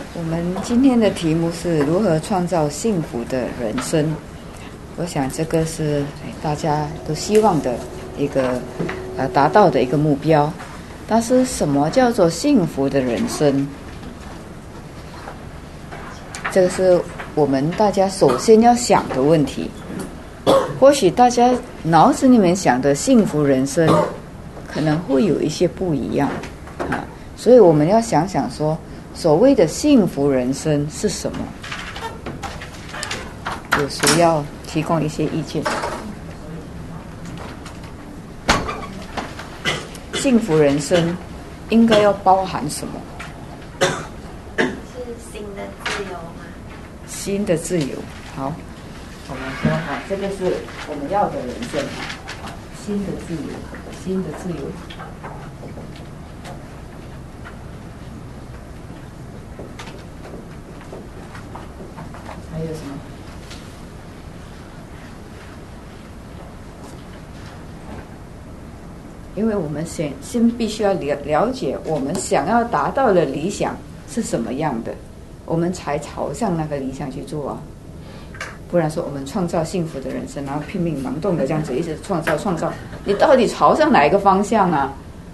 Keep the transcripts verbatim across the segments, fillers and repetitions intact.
我们今天的题目是如何创造幸福的人生。我想这个是大家都希望的一个呃达到的一个目标。但是什么叫做幸福的人生？这个是我们大家首先要想的问题。或许大家脑子里面想的幸福人生可能会有一些不一样啊，所以我们要想想说，所谓的幸福人生是什么？有谁要提供一些意见？幸福人生应该要包含什么？ 是新的自由吗？ 新的自由。好，我们说啊，这个是我们要的人生，新的自由，新的自由。还有什么？因为我们先先必须要了了解我们想要达到的理想是什么样的，我们才朝向那个理想去做啊。不然说我们创造幸福的人生，然后拼命盲动的这样子一直创造创造，你到底朝向哪一个方向啊？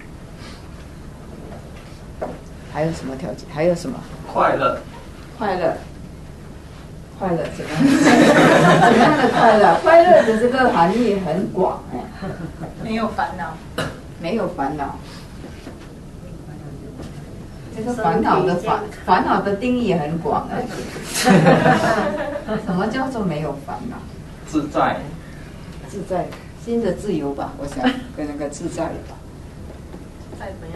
还有什么条件？还有什么？ 快乐， 快乐。快乐怎么样？怎么样的快乐？快乐的这个含义很广哎， 没有烦恼， 没有烦恼。这个烦恼的烦烦恼的定义也很广哎。什么叫做没有烦恼？ 自在， 自在，新的自由吧，我想跟那个自在吧。 再没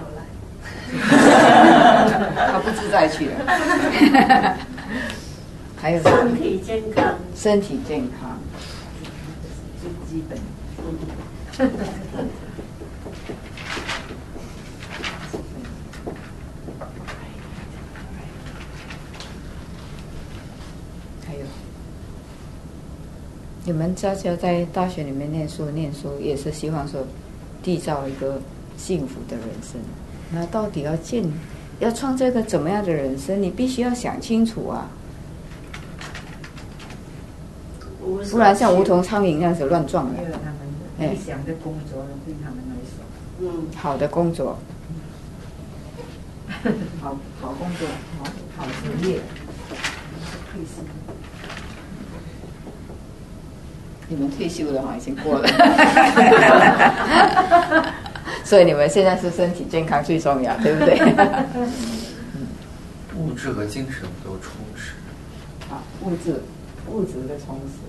有来， 他不自在去了。还有身体健康， 身体健康最基本。还有，你们大家在大学里面念书，念书也是希望说缔造一个幸福的人生。那到底要建，要创造一个怎么样的人生？你必须要想清楚啊。不然像无头苍蝇那样子乱撞的。 因为他们理想的工作对他们来说， 嗯，好的工作，好好工作，好好职业，退休。你们退休了哈，已经过了。所以你们现在是身体健康最重要，对不对？ 物质和精神都充实。 啊，物质，物质的充实。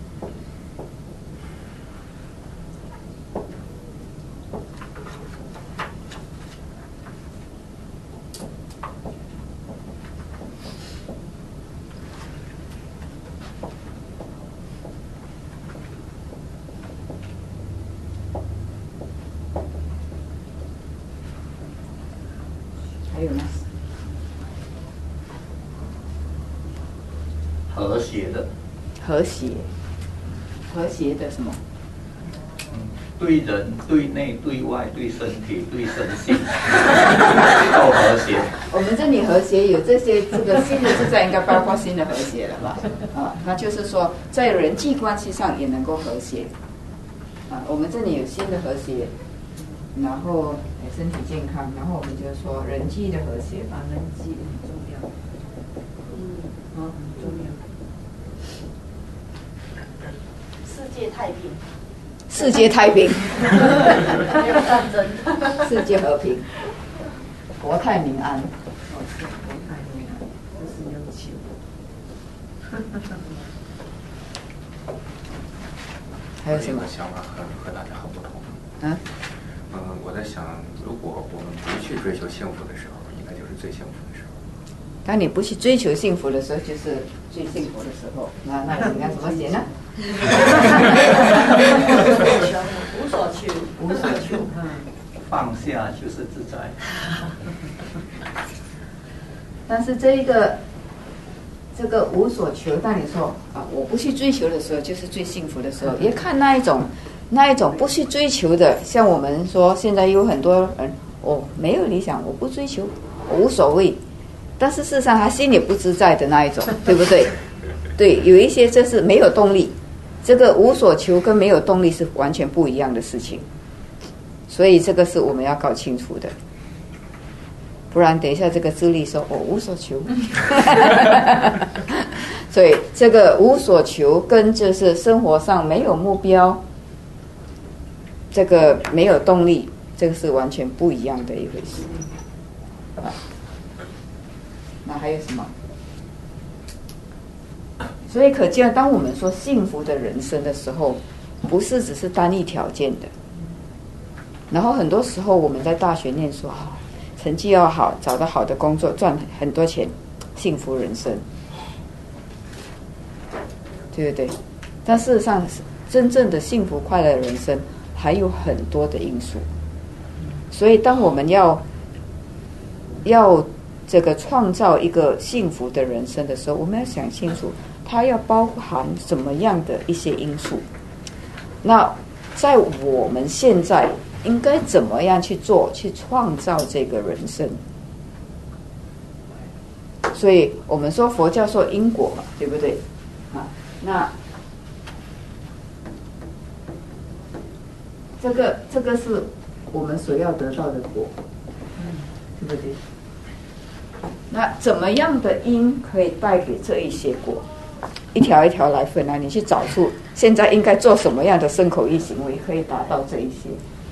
还有呢？ 和谐的， 和谐，和谐的什么？ 对人、对内、对外、对身体、对身心都和谐。 我们这里和谐有这些，这个新的自在应该包括新的和谐了吧？啊，那就是说在人际关系上也能够和谐。啊，我们这里有新的和谐，然后身体健康，然后我们就说人际的和谐吧，人际很重要。嗯，啊，很重要。 世界太平， 世界太平， 没有战争， 世界和平，国泰民安。 哦，是国泰民安，这是要求。 还有什么？ 我的想法和和大家很不同。 嗯。 嗯，我在想，如果我们不去追求幸福的时候，应该就是最幸福的时候。 当你不去追求幸福的时候，就是最幸福的时候。那那应该怎么写呢？ 无所求， 无所求。 放下就是自在。 但是这一个这个无所求，当你说啊，我不去追求的时候，就是最幸福的时候。也看那一种那一种不去追求的，像我们说现在有很多人，我没有理想，我不追求，我无所谓。 但是事实上他心里不自在的那一种，对不对？对，有一些这是没有动力，这个无所求跟没有动力是完全不一样的事情，所以这个是我们要搞清楚的，不然等一下这个智力说我、哦、无所求，所以这个无所求跟就是生活上没有目标，这个没有动力，这个是完全不一样的一回事。啊，那还有什么？所以可见，当我们说幸福的人生的时候，不是只是单一条件的。然后很多时候我们在大学念书啊，成绩要好，找到好的工作，赚很多钱，幸福人生，对不对？但事实上，真正的幸福快乐的人生还有很多的因素。所以，当我们要要这个创造一个幸福的人生的时候，我们要想清楚，它要包含什么样的一些因素。那在我们现在应该怎么样去做，去创造这个人生？所以我们说佛教说因果嘛，对不对？啊，那这个这个是我们所要得到的果，对不对？那怎么样的因可以带给这一些果？一条一条来分啊，你去找出现在应该做什么样的身口意行为可以达到这一些。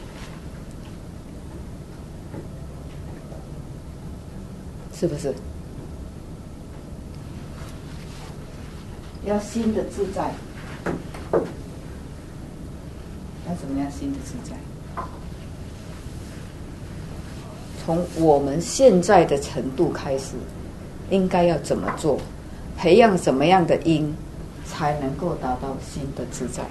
是不是？要心的自在，要怎么样心的自在？从我们现在的程度开始，应该要怎么做？培养什么样的因，才能够达到心的自在？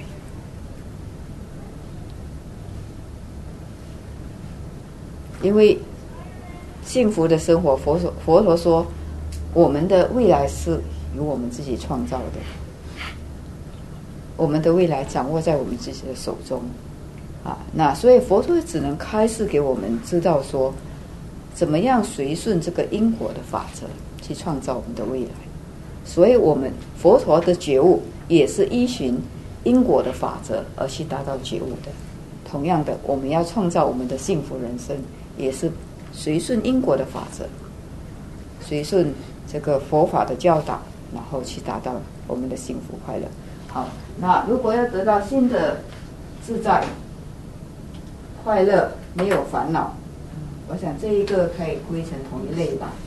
因为幸福的生活，佛陀佛陀说，我们的未来是由我们自己创造的，我们的未来掌握在我们自己的手中啊。那所以佛陀只能开示给我们知道说，怎么样随顺这个因果的法则去创造我们的未来。所以我们佛陀的觉悟也是依循因果的法则而去达到觉悟的。同样的，我们要创造我们的幸福人生，也是随顺因果的法则，随顺这个佛法的教导，然后去达到我们的幸福快乐。好，那如果要得到新的自在、快乐，没有烦恼，我想这一个可以归成同一类吧。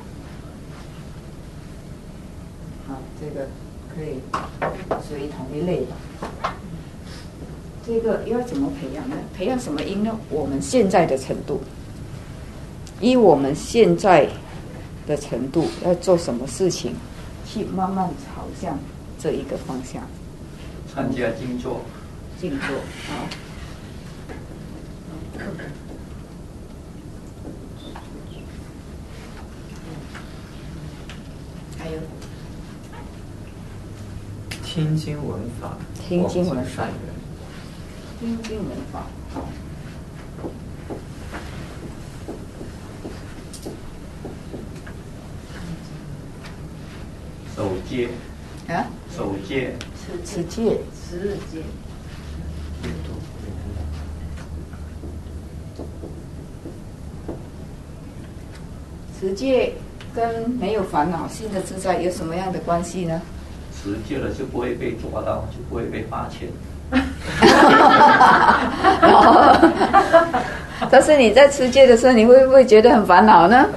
好，这个可以属于同一类吧。这个要怎么培养呢？培养什么因呢？我们现在的程度，以我们现在的程度要做什么事情，去慢慢朝向这一个方向。 参加静坐， 静坐，好。还有听经闻法， 听经闻法， 善缘。 听经闻法，好。 守戒啊， 守戒， 持戒， 十日戒， 持戒跟没有烦恼、心的自在有什么样的关系呢？ 持戒了就不会被抓到，就不会被罚钱。 但是你在持戒的时候，你会不会觉得很烦恼呢？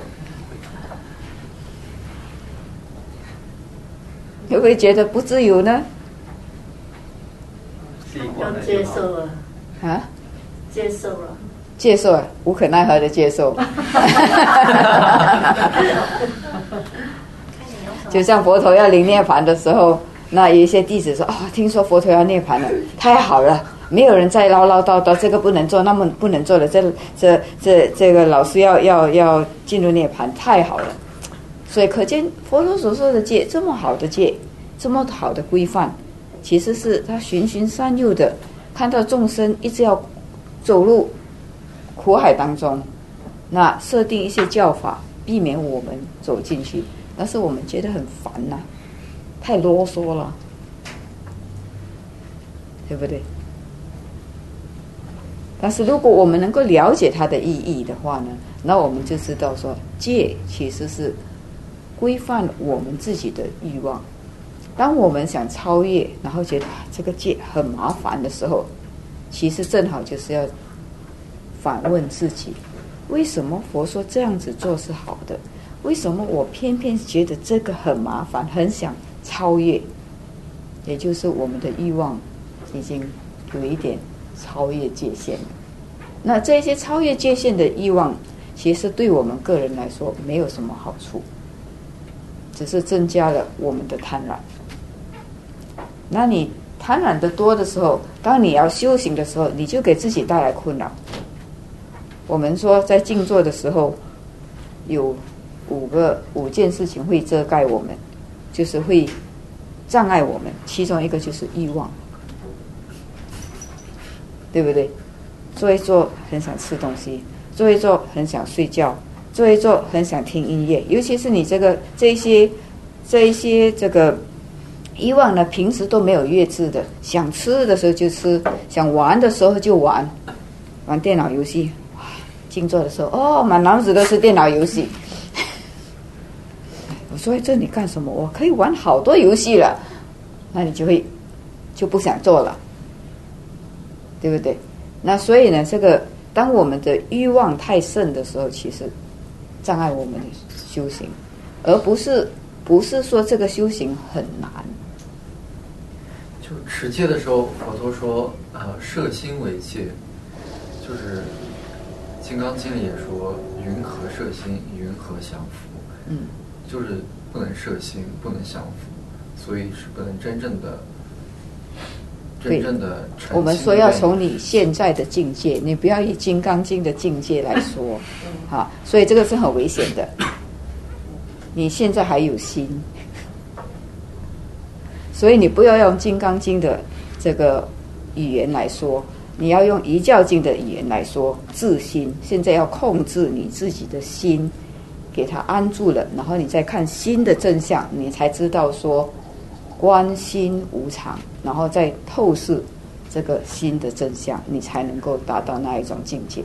会不会觉得不自由呢？ 习惯了接就好受了， 啊， 接受了， 接受了，无可奈何的接受。就像佛陀要临涅槃的时候，那有一些弟子说：“哦，听说佛陀要涅槃了，太好了，没有人再唠唠叨叨，这个不能做，那么不能做了，这这这这个老师要要要进入涅槃，太好了。”所以可见佛陀所说的戒，这么好的戒，这么好的规范，其实是他循循善诱的，看到众生一直要走入苦海当中，那设定一些教法， 避免我们走进去，但是我们觉得很烦呐、啊，太啰嗦了，对不对？但是如果我们能够了解它的意义的话呢，那我们就知道说，戒其实是规范我们自己的欲望。当我们想超越，然后觉得、啊、这个戒很麻烦的时候，其实正好就是要反问自己，为什么佛说这样子做是好的？为什么我偏偏觉得这个很麻烦，很想超越？也就是我们的欲望已经有一点超越界限。那这些超越界限的欲望，其实对我们个人来说没有什么好处，只是增加了我们的贪婪。那你贪婪的多的时候，当你要修行的时候，你就给自己带来困扰。我们说在静坐的时候，有五个五件事情会遮盖我们，就是会障碍我们，其中一个就是欲望，对不对？做一做很想吃东西，做一做很想睡觉，做一做很想听音乐，尤其是你这个这一些这一些这个欲望呢，平时都没有约制的，想吃的时候就吃，想玩的时候就玩，玩电脑游戏。静坐的时候，哦，满脑子都是电脑游戏。我说这你干什么？我可以玩好多游戏了，那你就会就不想做了，对不对？那所以呢，这个当我们的欲望太盛的时候，其实障碍我们的修行，而不是不是说这个修行很难。 就持戒的时候，佛陀说，呃，摄心为戒，就是《金刚经》里也说，云何摄心，云何降伏。 嗯， 就是不能摄心，不能降伏，所以是不能真正的。真正的我们说要从你现在的境界，你不要以《金刚经》的境界来说，好，所以这个是很危险的。你现在还有心，所以你不要用《金刚经》的这个语言来说，你要用《遗教经》的语言来说，自心。现在要控制你自己的心，给它安住了，然后你再看心的真相，你才知道说。观心无常，然后再透视这个心的真相，你才能够达到那一种境界。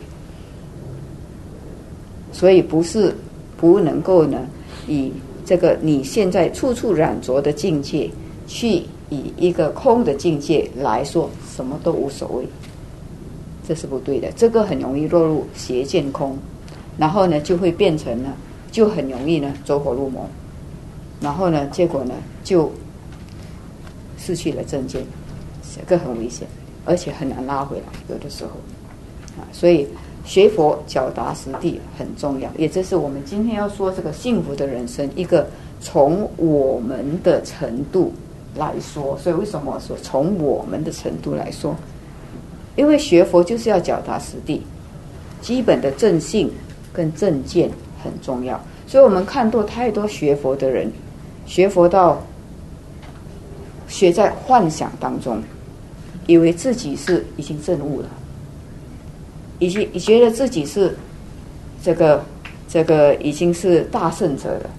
所以不是不能够呢，以这个你现在处处染着的境界，去以一个空的境界来说什么都无所谓，这是不对的。这个很容易落入邪见空，然后呢就会变成呢，就很容易呢走火入魔，然后呢结果呢就。失去了正见，这个很危险，而且很难拉回来。有的时候，啊，所以学佛脚踏实地很重要。也就是我们今天要说这个幸福的人生，一个从我们的程度来说。所以为什么说从我们的程度来说？因为学佛就是要脚踏实地，基本的正信跟正见很重要。所以我们看到太多学佛的人，学佛到。学在幻想当中，以为自己是已经证悟了，已经觉得自己是这个这个已经是大圣者了。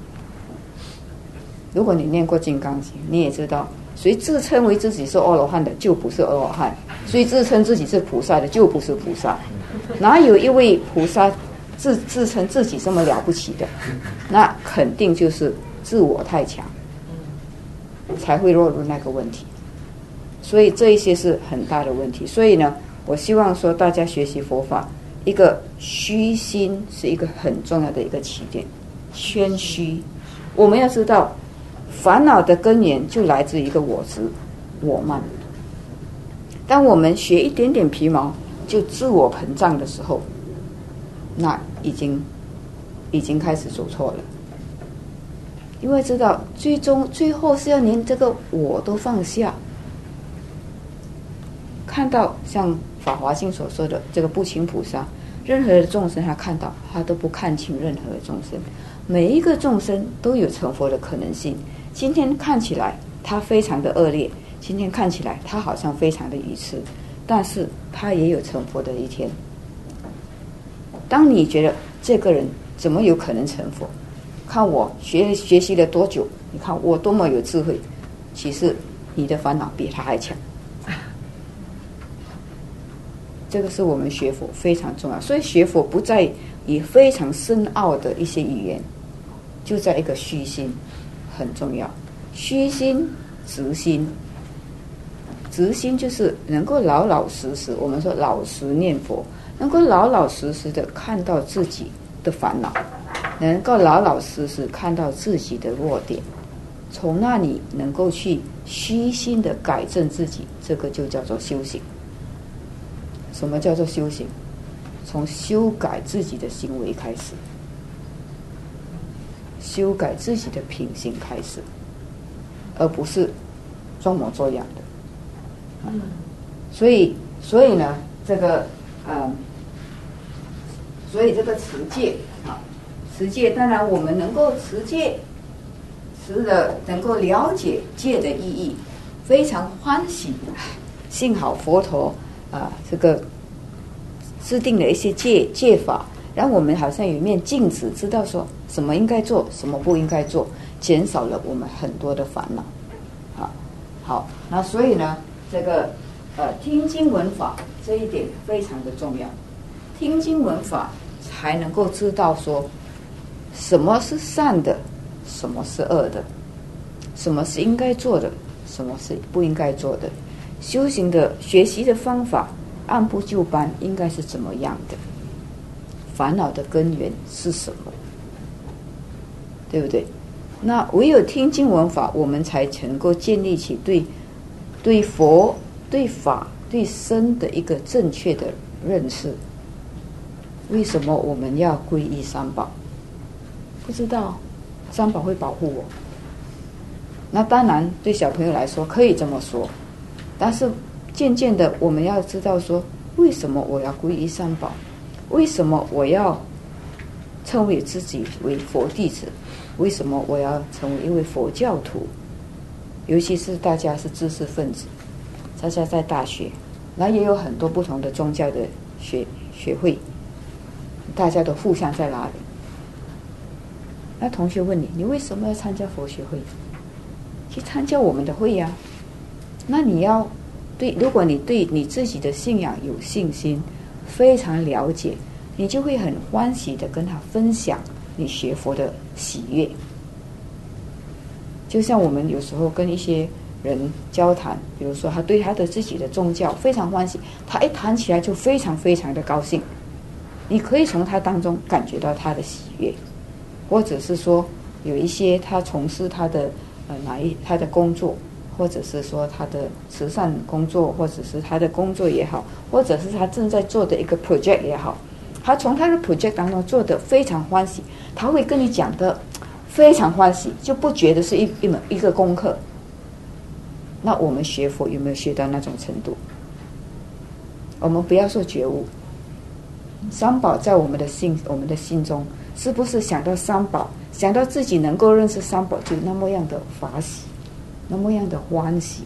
如果你念过《金刚经》，你也知道，谁自称为自己是阿罗汉的，就不是阿罗汉；谁自称自己是菩萨的，就不是菩萨。哪有一位菩萨自自称自己这么了不起的？那肯定就是自我太强。才会落入那个问题，所以这一些是很大的问题。所以呢，我希望说大家学习佛法，一个虚心是一个很重要的一个起点。谦虚，我们要知道，烦恼的根源就来自一个我执、我慢。当我们学一点点皮毛就自我膨胀的时候，那已经已经开始走错了。因为知道最终最后是要连这个我都放下。看到像《法华经》所说的这个不轻菩萨，任何的众生他看到他都不看清任何的众生，每一个众生都有成佛的可能性。今天看起来他非常的恶劣，今天看起来他好像非常的愚痴，但是他也有成佛的一天。当你觉得这个人怎么有可能成佛？看我学学习了多久，你看我多么有智慧，其实你的烦恼比他还强。这个是我们学佛非常重要，所以学佛不在于非常深奥的一些语言，就在一个虚心很重要。虚心直心，直心就是能够老老实实，我们说老实念佛，能够老老实实的看到自己的烦恼，能够老老实实看到自己的弱点，从那里能够去虚心的改正自己，这个就叫做修行。什么叫做修行？从修改自己的行为开始，修改自己的品行开始，而不是装模作样的。嗯，所以，所以呢，这个，嗯，所以这个持戒啊，持戒，当然我们能够持戒，持的能够了解戒的意义，非常欢喜。幸好佛陀啊，这个制定了一些戒戒法，让我们好像有一面镜子，知道说什么应该做，什么不应该做，减少了我们很多的烦恼。好，好，那所以呢，这个呃听经闻法这一点非常的重要，听经闻法才能够知道说什么是善的，什么是恶的，什么是应该做的，什么是不应该做的。修行的学习的方法按部就班，应该是怎么样的？烦恼的根源是什么？对不对？那唯有听经闻法，我们才能够建立起对对佛、对法、对僧的一个正确的认识。为什么我们要皈依三宝？不知道，三宝会保护我。那当然，对小朋友来说可以这么说，但是渐渐的，我们要知道说，为什么我要皈依三宝？为什么我要称为自己为佛弟子？为什么我要成为一位佛教徒？尤其是大家是知识分子，大家在大学，那也有很多不同的宗教的学学会，大家都互相在哪里？那同学问你，你为什么要参加佛学会？去参加我们的会呀。那你要对，如果你对你自己的信仰有信心，非常了解，你就会很欢喜的跟他分享你学佛的喜悦。就像我们有时候跟一些人交谈，比如说他对他的自己的宗教非常欢喜，他一谈起来就非常非常的高兴，你可以从他当中感觉到他的喜悦。或者是说有一些他从事他的呃哪一他的工作，或者是说他的慈善工作，或者是他的工作也好，或者是他正在做的一个 project 也好，他从他的 project 当中做得非常欢喜，他会跟你讲的非常欢喜，就不觉得是一一门一个功课。那我们学佛有没有学到那种程度？我们不要说觉悟，三宝在我们的心我们的心中，是不是想到三宝，想到自己能够认识三宝，就那么样的法喜，那么样的欢喜？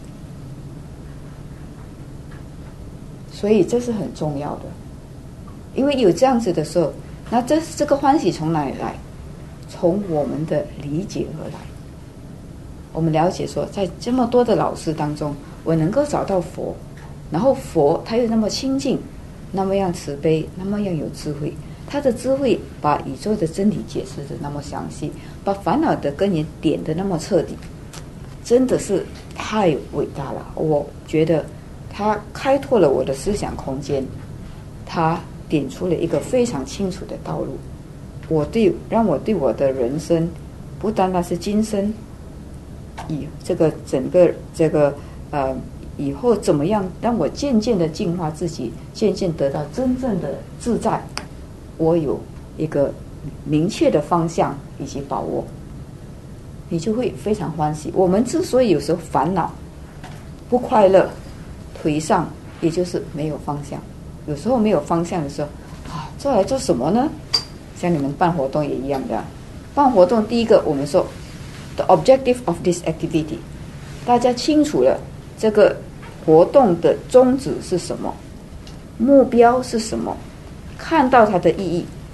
所以这是很重要的，因为有这样子的时候，那这这个欢喜从哪里来？从我们的理解而来。我们了解说，在这么多的老师当中，我能够找到佛，然后佛他又那么清净，那么样慈悲，那么样有智慧，他的智慧把宇宙的真理解释的那么详细，把烦恼的根源点的那么彻底，真的是太伟大了。我觉得他开拓了我的思想空间，他点出了一个非常清楚的道路。我对让我对我的人生，不单单是今生，以这个整个这个呃以后怎么样，让我渐渐的净化自己，渐渐得到真正的自在，我有一个明确的方向以及把握，你就会非常欢喜。我们之所以有时候烦恼、不快乐、颓丧，也就是没有方向。有时候没有方向的时候，啊，做来做什么呢？像你们办活动也一样的，办活动第一个我们说 the objective of this activity， 大家清楚了这个活动的宗旨是什么，目标是什么，看到它的意义，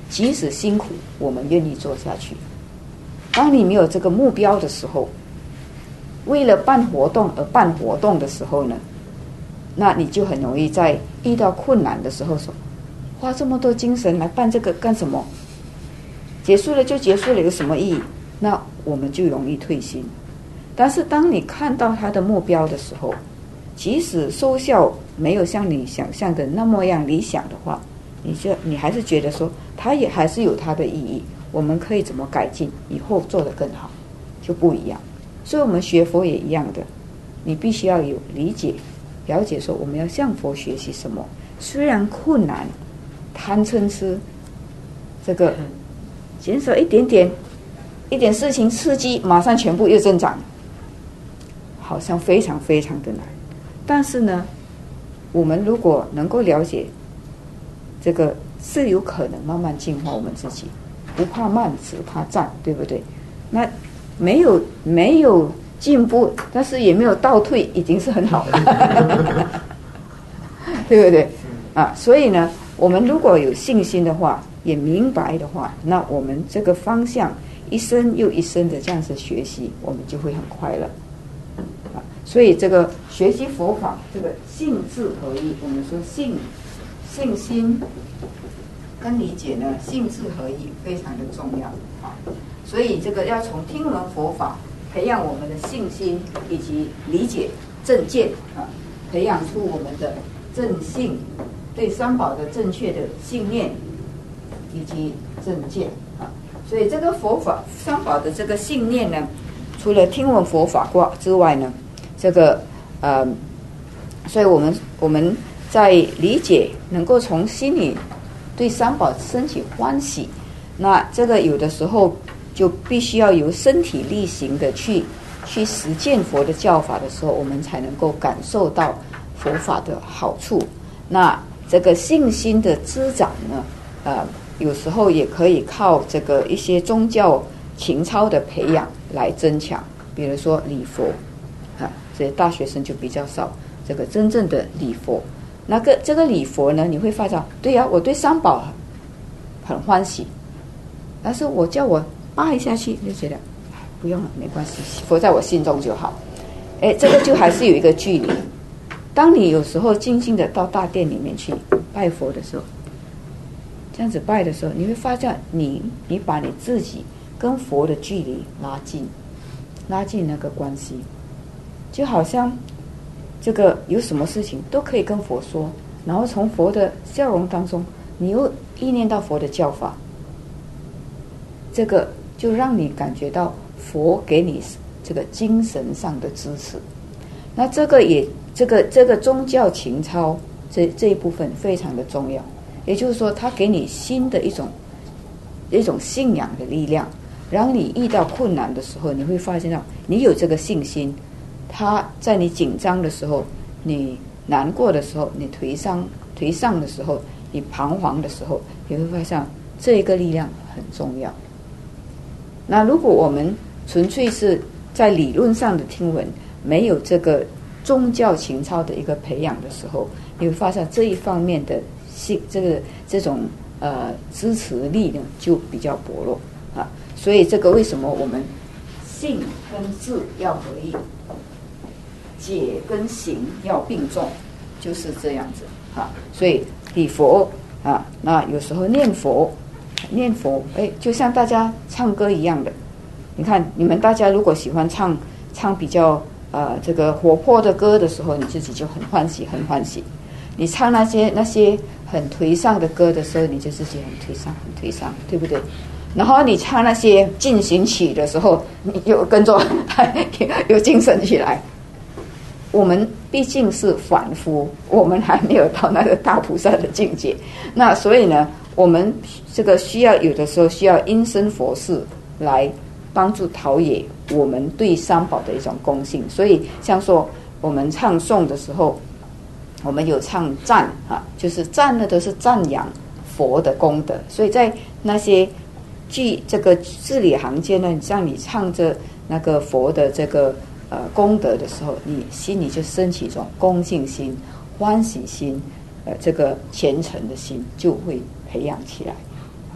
即使辛苦，我们愿意做下去。当你没有这个目标的时候，为了办活动而办活动的时候呢，那你就很容易在遇到困难的时候说，花这么多精神来办这个干什么？结束了就结束了，有什么意义？那我们就容易退心。但是当你看到他的目标的时候，即使收效没有像你想象的那么样理想的话，你就你还是觉得说，它也还是有它的意义。我们可以怎么改进，以后做得更好，就不一样。所以我们学佛也一样的，你必须要有理解、了解，说我们要向佛学习什么。虽然困难，贪嗔痴，这个减少一点点，一点事情刺激，马上全部又增长，好像非常非常的难。但是呢，我们如果能够了解，这个是有可能慢慢进化我们自己。不怕慢，只怕站，对不对？那没有没有进步，但是也没有倒退，已经是很好了，对不对？啊，所以呢，我们如果有信心的话，也明白的话，那我们这个方向一生又一生的这样子学习，我们就会很快乐。啊，所以这个学习佛法，这个信智合一，我们说信信心跟理解呢，信智合一非常的重要啊。所以这个要从听闻佛法培养我们的信心以及理解正见啊，培养出我们的正信，对三宝的正确的信念以及正见啊。所以这个佛法三宝的这个信念呢，除了听闻佛法过之外呢，这个呃，所以我们我们在理解能够从心里对三宝升起欢喜，那这个有的时候就必须要由身体力行的去去实践佛的教法的时候，我们才能够感受到佛法的好处。那这个信心的滋长呢，呃，有时候也可以靠这个一些宗教情操的培养来增强，比如说礼佛啊，这些大学生就比较少这个真正的礼佛。那个这个礼佛呢，你会发现，对呀、啊，我对三宝很欢喜，但是我叫我拜下去，就觉得不用了，没关系，佛在我心中就好。哎，这个就还是有一个距离。当你有时候静静的到大殿里面去拜佛的时候，这样子拜的时候，你会发现你你把你自己跟佛的距离拉近，拉近那个关系，就好像这个有什么事情都可以跟佛说，然后从佛的笑容当中，你又意念到佛的教法，这个就让你感觉到佛给你这个精神上的支持。那这个也这个这个宗教情操这这一部分非常的重要，也就是说，它给你新的一种一种信仰的力量，让你遇到困难的时候，你会发现到你有这个信心。他在你紧张的时候，你难过的时候，你颓丧颓丧的时候，你彷徨的时候，你会发现这一个力量很重要。那如果我们纯粹是在理论上的听闻，没有这个宗教情操的一个培养的时候，你会发现这一方面的信这个这种呃支持力呢就比较薄弱啊。所以这个为什么我们信跟智要合一，解跟行要并重，就是这样子啊。所以礼佛啊，那有时候念佛，念佛，哎，就像大家唱歌一样的。你看，你们大家如果喜欢唱唱比较呃这个活泼的歌的时候，你自己就很欢喜，很欢喜。你唱那些那些很颓丧的歌的时候，你就自己很颓丧，很颓丧，对不对？然后你唱那些进行曲的时候，你又跟着有精神起来。我们毕竟是凡夫，我们还没有到那个大菩萨的境界，那所以呢，我们这个需要有的时候需要因身佛事来帮助陶冶我们对三宝的一种恭敬。所以像说我们唱诵的时候，我们有唱赞啊，就是赞的都是赞扬佛的功德。所以在那些句这个字里行间呢，像你唱着那个佛的这个呃功德的时候，你心里就升起一种恭敬心、欢喜心，呃，这个虔诚的心就会培养起来啊。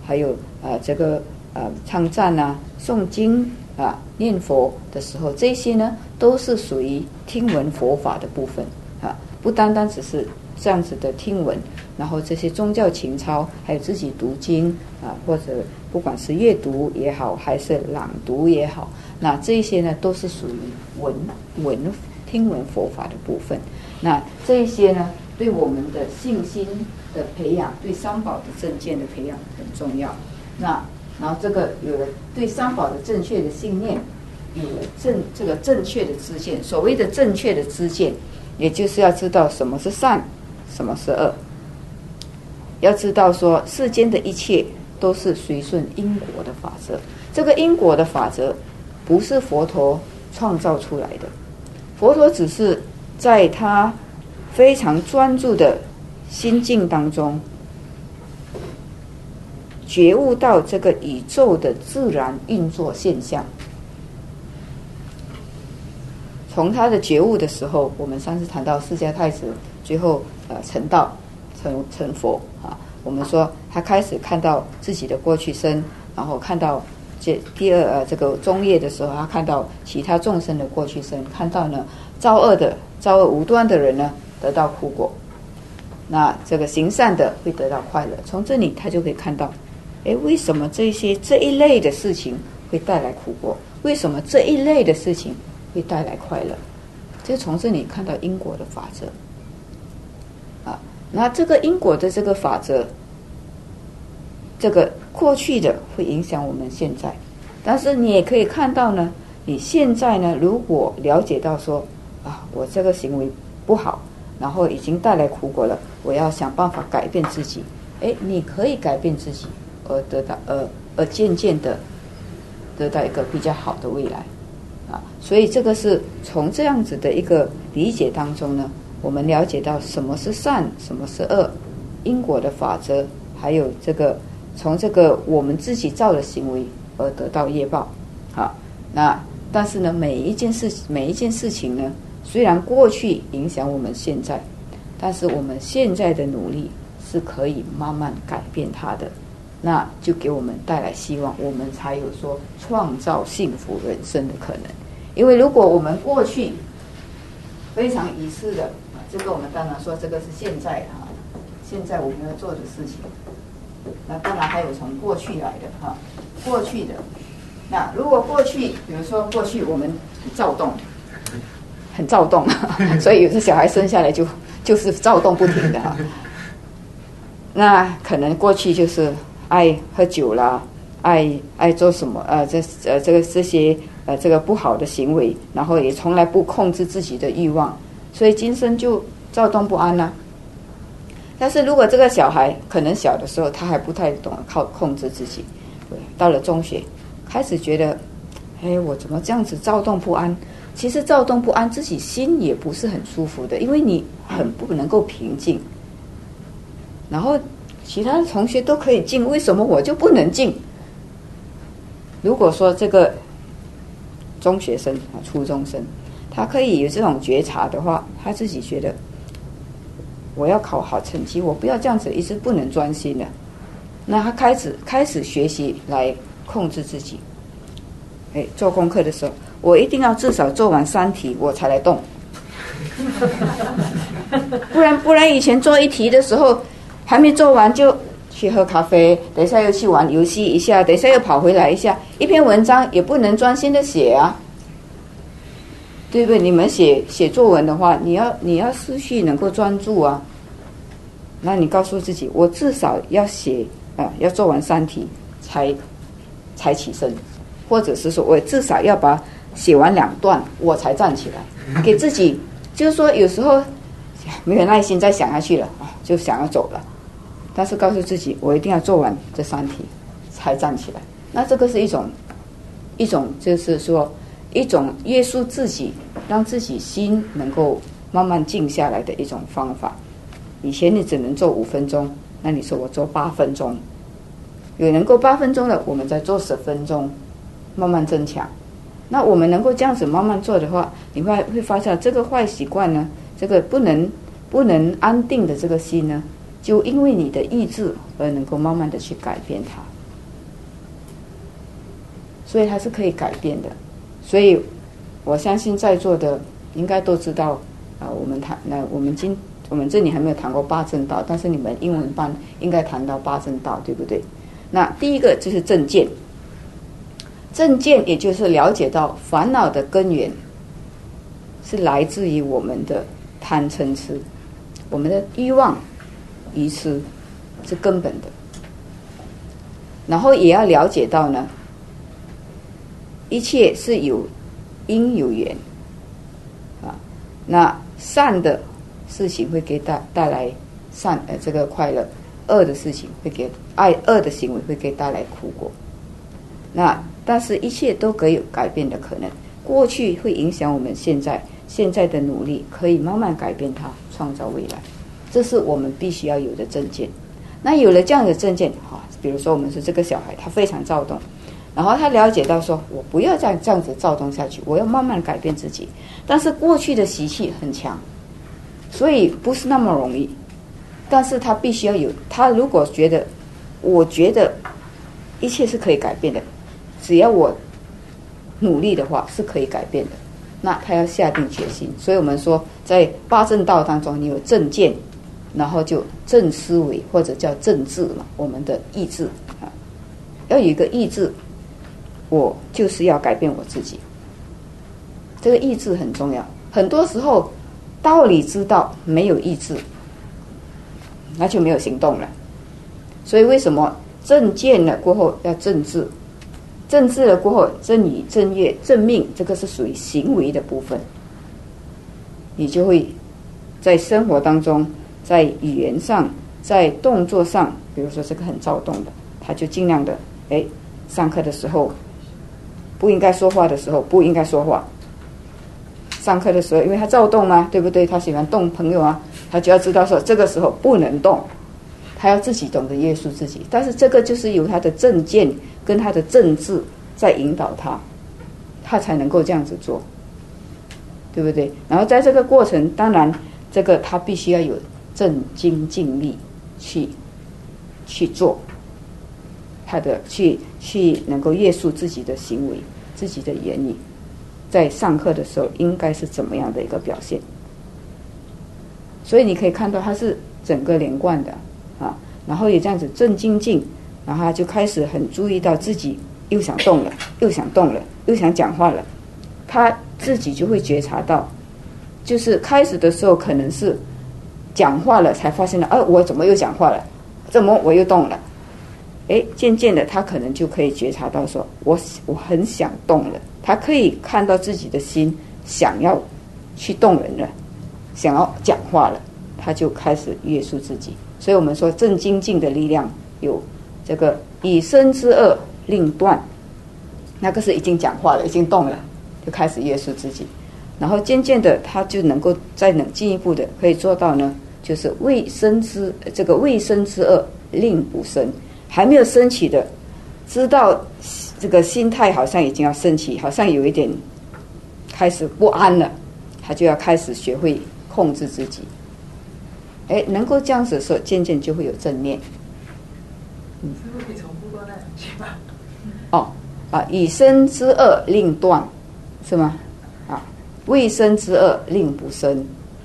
还有呃这个呃唱赞啊、诵经啊、念佛的时候，这些呢都是属于听闻佛法的部分啊，不单单只是这样子的听闻，然后这些宗教情操，还有自己读经啊，或者不管是阅读也好，还是朗读也好，那这些呢都是属于闻闻听闻佛法的部分。那这些呢，对我们的信心的培养，对三宝的正见的培养很重要。那然后这个有了对三宝的正确的信念，有了正这个正确的知见。所谓的正确的知见，也就是要知道什么是善，什么是恶。要知道说世间的一切都是随顺因果的法则，这个因果的法则不是佛陀创造出来的，佛陀只是在他非常专注的心境当中觉悟到这个宇宙的自然运作现象。从他的觉悟的时候，我们上次谈到释迦太子最后呃成道成成佛啊，我们说他开始看到自己的过去生，然后看到这第二呃这个中叶的时候，他看到其他众生的过去生，看到呢造恶的造恶无端的人呢得到苦果，那这个行善的会得到快乐。从这里他就可以看到，诶，为什么这些这一类的事情会带来苦果？为什么这一类的事情会带来快乐？就从这里看到因果的法则啊。那这个因果的这个法则，这个过去的会影响我们现在，但是你也可以看到呢，你现在呢，如果了解到说啊，我这个行为不好，然后已经带来苦果了，我要想办法改变自己。诶，你可以改变自己，而得到而而渐渐的得到一个比较好的未来啊。所以这个是从这样子的一个理解当中呢，我们了解到什么是善，什么是恶，因果的法则，还有这个从这个我们自己造的行为而得到业报啊。那但是呢，每一件事每一件事情呢，虽然过去影响我们现在，但是我们现在的努力是可以慢慢改变它的，那就给我们带来希望，我们才有说创造幸福人生的可能。因为如果我们过去非常遗失的，这个我们当然说这个是现在哈，现在我们要做的事情，那当然还有从过去来的哈，过去的。那如果过去，比如说过去我们很躁动，很躁动，所以有些小孩生下来就就是躁动不停的哈。那可能过去就是爱喝酒啦，爱爱做什么呃这呃这个这些呃这个不好的行为，然后也从来不控制自己的欲望，所以今生就躁动不安啦、啊。但是如果这个小孩可能小的时候他还不太懂靠控制自己，对，到了中学开始觉得，哎，我怎么这样子躁动不安？其实躁动不安，自己心也不是很舒服的，因为你很不能够平静。然后其他的同学都可以静，为什么我就不能静？如果说这个中学生啊、初中生，他可以有这种觉察的话，他自己觉得我要考好成绩，我不要这样子一直不能专心的。那他开始开始学习来控制自己。哎，做功课的时候，我一定要至少做完三题我才来动，不然不然以前做一题的时候还没做完就去喝咖啡，等一下又去玩游戏一下，等一下又跑回来一下，一篇文章也不能专心的写啊，对不对？你们写写作文的话，你要你要思绪能够专注啊。那你告诉自己，我至少要写啊、呃，要做完三题才才起身，或者是说我至少要把写完两段我才站起来，给自己就是说有时候没有耐心再想下去了啊，就想要走了。但是告诉自己，我一定要做完这三题才站起来。那这个是一种一种就是说一种约束自己，让自己心能够慢慢静下来的一种方法。以前你只能做五分钟，那你说我做八分钟，有能够八分钟的，我们再做十分钟，慢慢增强。那我们能够这样子慢慢做的话，你会会发现这个坏习惯呢，这个不能不能安定的这个心呢，就因为你的意志而能够慢慢的去改变它。 所以它是可以改变的。所以我相信在座的应该都知道啊、呃，我们谈那我们今我们这里还没有谈过八正道，但是你们英文班应该谈到八正道，对不对？那第一个就是正见，正见也就是了解到烦恼的根源是来自于我们的贪嗔痴，我们的欲望愚痴是根本的。然后也要了解到呢，一切是有因有缘啊，那善的事情会给带带来善呃这个快乐，恶的事情会给爱恶的行为会给带来苦果。那但是一切都可以有改变的可能，过去会影响我们现在，现在的努力可以慢慢改变它，创造未来，这是我们必须要有的正见。那有了这样的正见，哈、啊，比如说我们说这个小孩他非常躁动，然后他了解到说，我不要这样这样子躁动下去，我要慢慢改变自己。但是过去的习气很强，所以不是那么容易。但是他必须要有，他如果觉得，我觉得一切是可以改变的，只要我努力的话是可以改变的，那他要下定决心。所以我们说，在八正道当中，你有正见，然后就正思维或者叫正志嘛，我们的意志啊，要有一个意志，我就是要改变我自己。这个意志很重要。很多时候道理知道，没有意志，那就没有行动了。所以为什么正见了过后要正志？正志了过后，正语、正业、正命，这个是属于行为的部分。你就会在生活当中，在语言上，在动作上，比如说这个很躁动的，他就尽量的，哎，上课的时候不应该说话的时候不应该说话。上课的时候，因为他躁动嘛，对不对？他喜欢动朋友啊，他就要知道说这个时候不能动，他要自己懂得约束自己。但是这个就是由他的正见跟他的正志在引导他，他才能够这样子做，对不对？然后在这个过程，当然这个他必须要有正精进力去去做他的，去去能够约束自己的行为、自己的言语。在上课的时候应该是怎么样的一个表现？所以你可以看到它是整个连贯的啊，然后也这样子正精进，然后他就开始很注意到自己又想动了，又想动了，又想讲话了，他自己就会觉察到，就是开始的时候可能是讲话了才发现了，哎、啊，我怎么又讲话了？怎么我又动了？哎，渐渐的他可能就可以觉察到说，我我很想动了。他可以看到自己的心想要去动人了，想要讲话了，他就开始约束自己。所以我们说正精进的力量有这个以身之恶令断，那个是已经讲话了，已经动了，就开始约束自己。然后渐渐的他就能够再能进一步的可以做到呢，就是未生之这个未生之恶令不生，还没有升起的知道这个心态好像已经要升起，好像有一点开始不安了，他就要开始学会控制自己。哎，能够这样子的时候，渐渐就会有正念。 嗯，是不是可以重复过那两句吧？ 哦啊，以身之恶令断，是吗？啊，未生之恶令不生。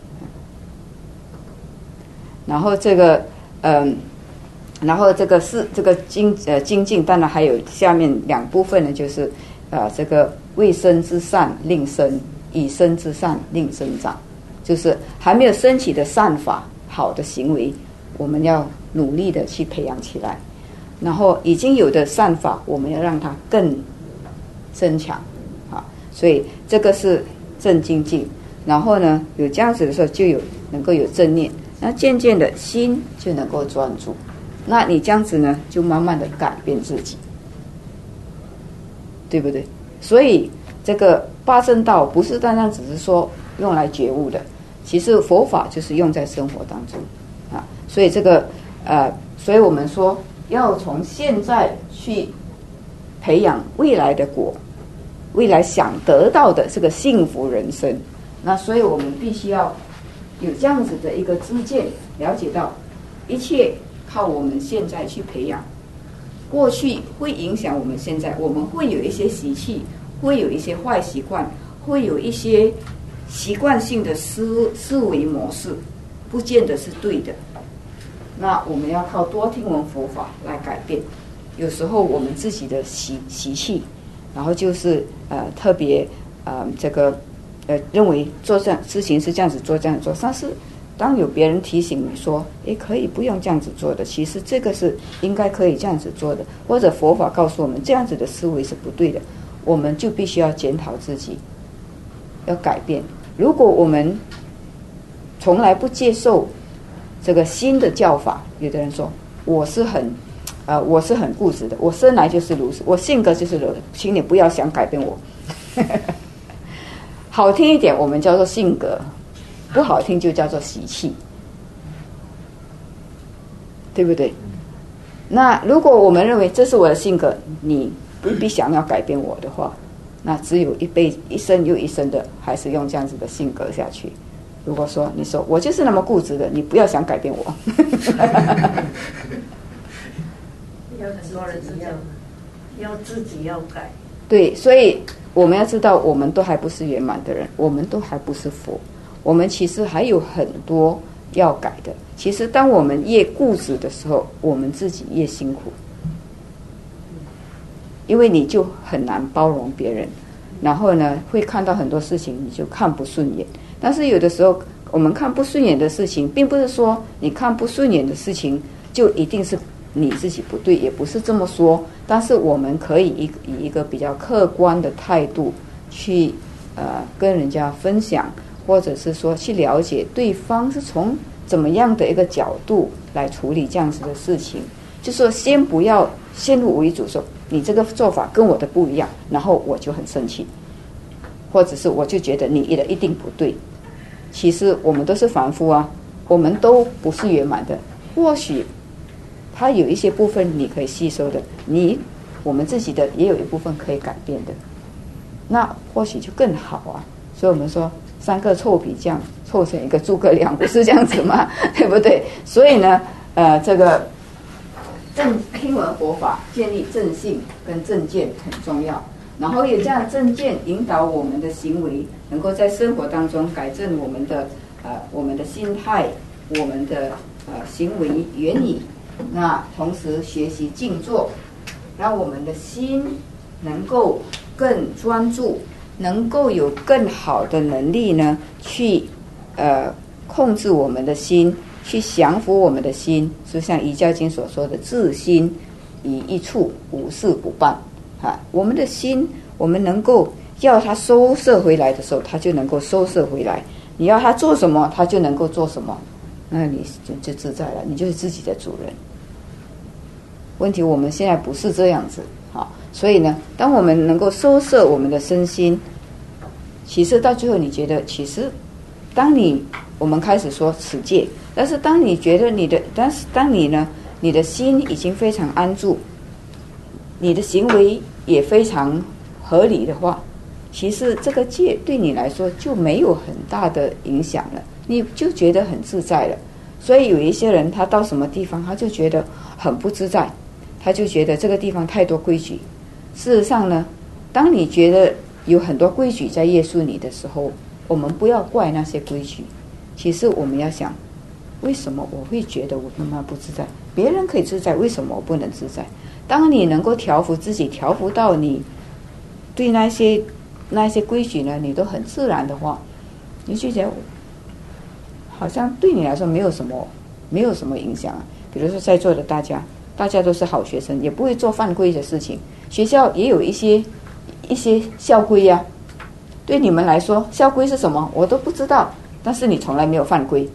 然后这个嗯。然后这个是这个精呃精进，当然还有下面两部分呢，就是呃这个未生之善令生，已生之善令生长，就是还没有升起的善法、好的行为，我们要努力的去培养起来。然后已经有的善法，我们要让它更增强啊。所以这个是正精进。然后呢，有这样子的时候，就有能够有正念，那渐渐的心就能够专注。那你这样子呢，就慢慢的改变自己，对不对？所以这个八正道不是单单只是说用来觉悟的，其实佛法就是用在生活当中啊。所以这个呃，所以我们说要从现在去培养未来的果，未来想得到的这个幸福人生。那所以我们必须要有这样子的一个知见，了解到一切靠我们现在去培养， 过去会影响我们现在，我们会有一些习气，会有一些坏习惯，会有一些习惯性的思思维模式，不见得是对的。那我们要靠多听闻佛法来改变。有时候我们自己的习习气，然后就是呃特别呃这个呃认为做这样事情是这样子做这样子做，但是当有别人提醒你说，诶，可以不用这样子做的，其实这个是应该可以这样子做的，或者佛法告诉我们这样子的思维是不对的，我们就必须要检讨自己，要改变。如果我们从来不接受这个新的教法，有的人说我是很呃我是很固执的，我生来就是如此，我性格就是如此，请你不要想改变我。好听一点我们叫做性格，不好听就叫做习气，对不对？那如果我们认为这是我的性格，你不必想要改变我的话，那只有一辈一生又一生的还是用这样子的性格下去。如果说你说我就是那么固执的，你不要想改变我。 有很多人是这样，要自己要改。 对，所以我们要知道，我们都还不是圆满的人，我们都还不是佛，我们其实还有很多要改的。其实当我们越固执的时候，我们自己越辛苦，因为你就很难包容别人，然后呢会看到很多事情你就看不顺眼。但是有的时候我们看不顺眼的事情，并不是说你看不顺眼的事情就一定是你自己不对，也不是这么说。但是我们可以以以一个比较客观的态度去呃跟人家分享，或者是说去了解对方是从怎么样的一个角度来处理这样子的事情。就说先不要先入为主，说你这个做法跟我的不一样，然后我就很生气，或者是我就觉得你的一定不对。其实我们都是凡夫啊，我们都不是圆满的。或许它有一些部分你可以吸收的，你我们自己的也有一部分可以改变的，那或许就更好啊。所以我们说三个臭皮匠凑成一个诸葛亮，不是这样子吗？对不对？所以呢呃这个正听闻佛法，建立正信跟正见很重要，然后有这样正见引导我们的行为，能够在生活当中改正我们的呃我们的心态，我们的呃行为原理。那同时学习静坐，让我们的心能够更专注，能够有更好的能力呢，去呃控制我们的心，去降服我们的心。就像瑜伽经所说的，自心以一处，无事不办啊。我们的心，我们能够要它收摄回来的时候，它就能够收摄回来。你要它做什么，它就能够做什么。那你就就自在了，你就是自己的主人。问题我们现在不是这样子，好，所以呢，当我们能够收摄我们的身心，其实到最后你觉得，其实当你我们开始说持戒，但是当你觉得你的，但是当你呢，你的心已经非常安住，你的行为也非常合理的话，其实这个戒对你来说就没有很大的影响了，你就觉得很自在了。所以有一些人他到什么地方他就觉得很不自在，他就觉得这个地方太多规矩。事实上呢，当你觉得有很多规矩在约束你的时候，我们不要怪那些规矩，其实我们要想，为什么我会觉得我那么不自在？别人可以自在，为什么我不能自在？当你能够调服自己，调服到你对那些那些规矩呢，你都很自然的话，你就觉得好像对你来说没有什么没有什么影响啊。比如说在座的大家，大家都是好学生，也不会做犯规的事情。学校也有一些一些校规呀、啊，对你们来说，校规是什么？我都不知道，但是你从来没有犯规，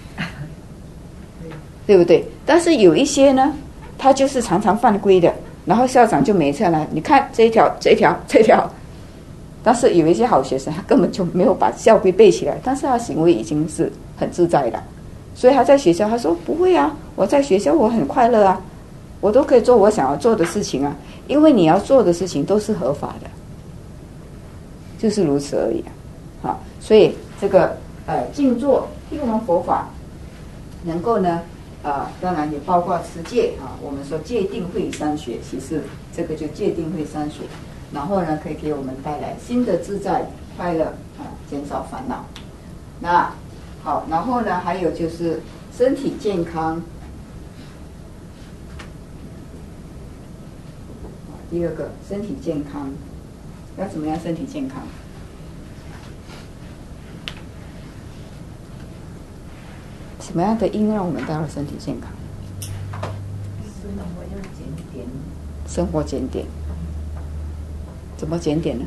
对不对？但是有一些呢，他就是常常犯规的，然后校长就每次来，你看这一条、这一条、这一条。但是有一些好学生，他根本就没有把校规背起来，但是他行为已经是很自在的，所以他在学校他说不会啊，我在学校我很快乐啊，我都可以做我想要做的事情啊，因为你要做的事情都是合法的，就是如此而已啊。好，所以这个呃静坐听闻佛法，能够呢啊，当然也包括持戒啊。我们说戒定慧三学，其实这个就戒定慧三学。然后呢，可以给我们带来新的自在、快乐啊，减少烦恼。那好，然后呢，还有就是身体健康。第二个，身体健康，要怎么样身体健康？什么样的因让我们到了身体健康？ 生活要检点， 生活检点，怎么检点呢？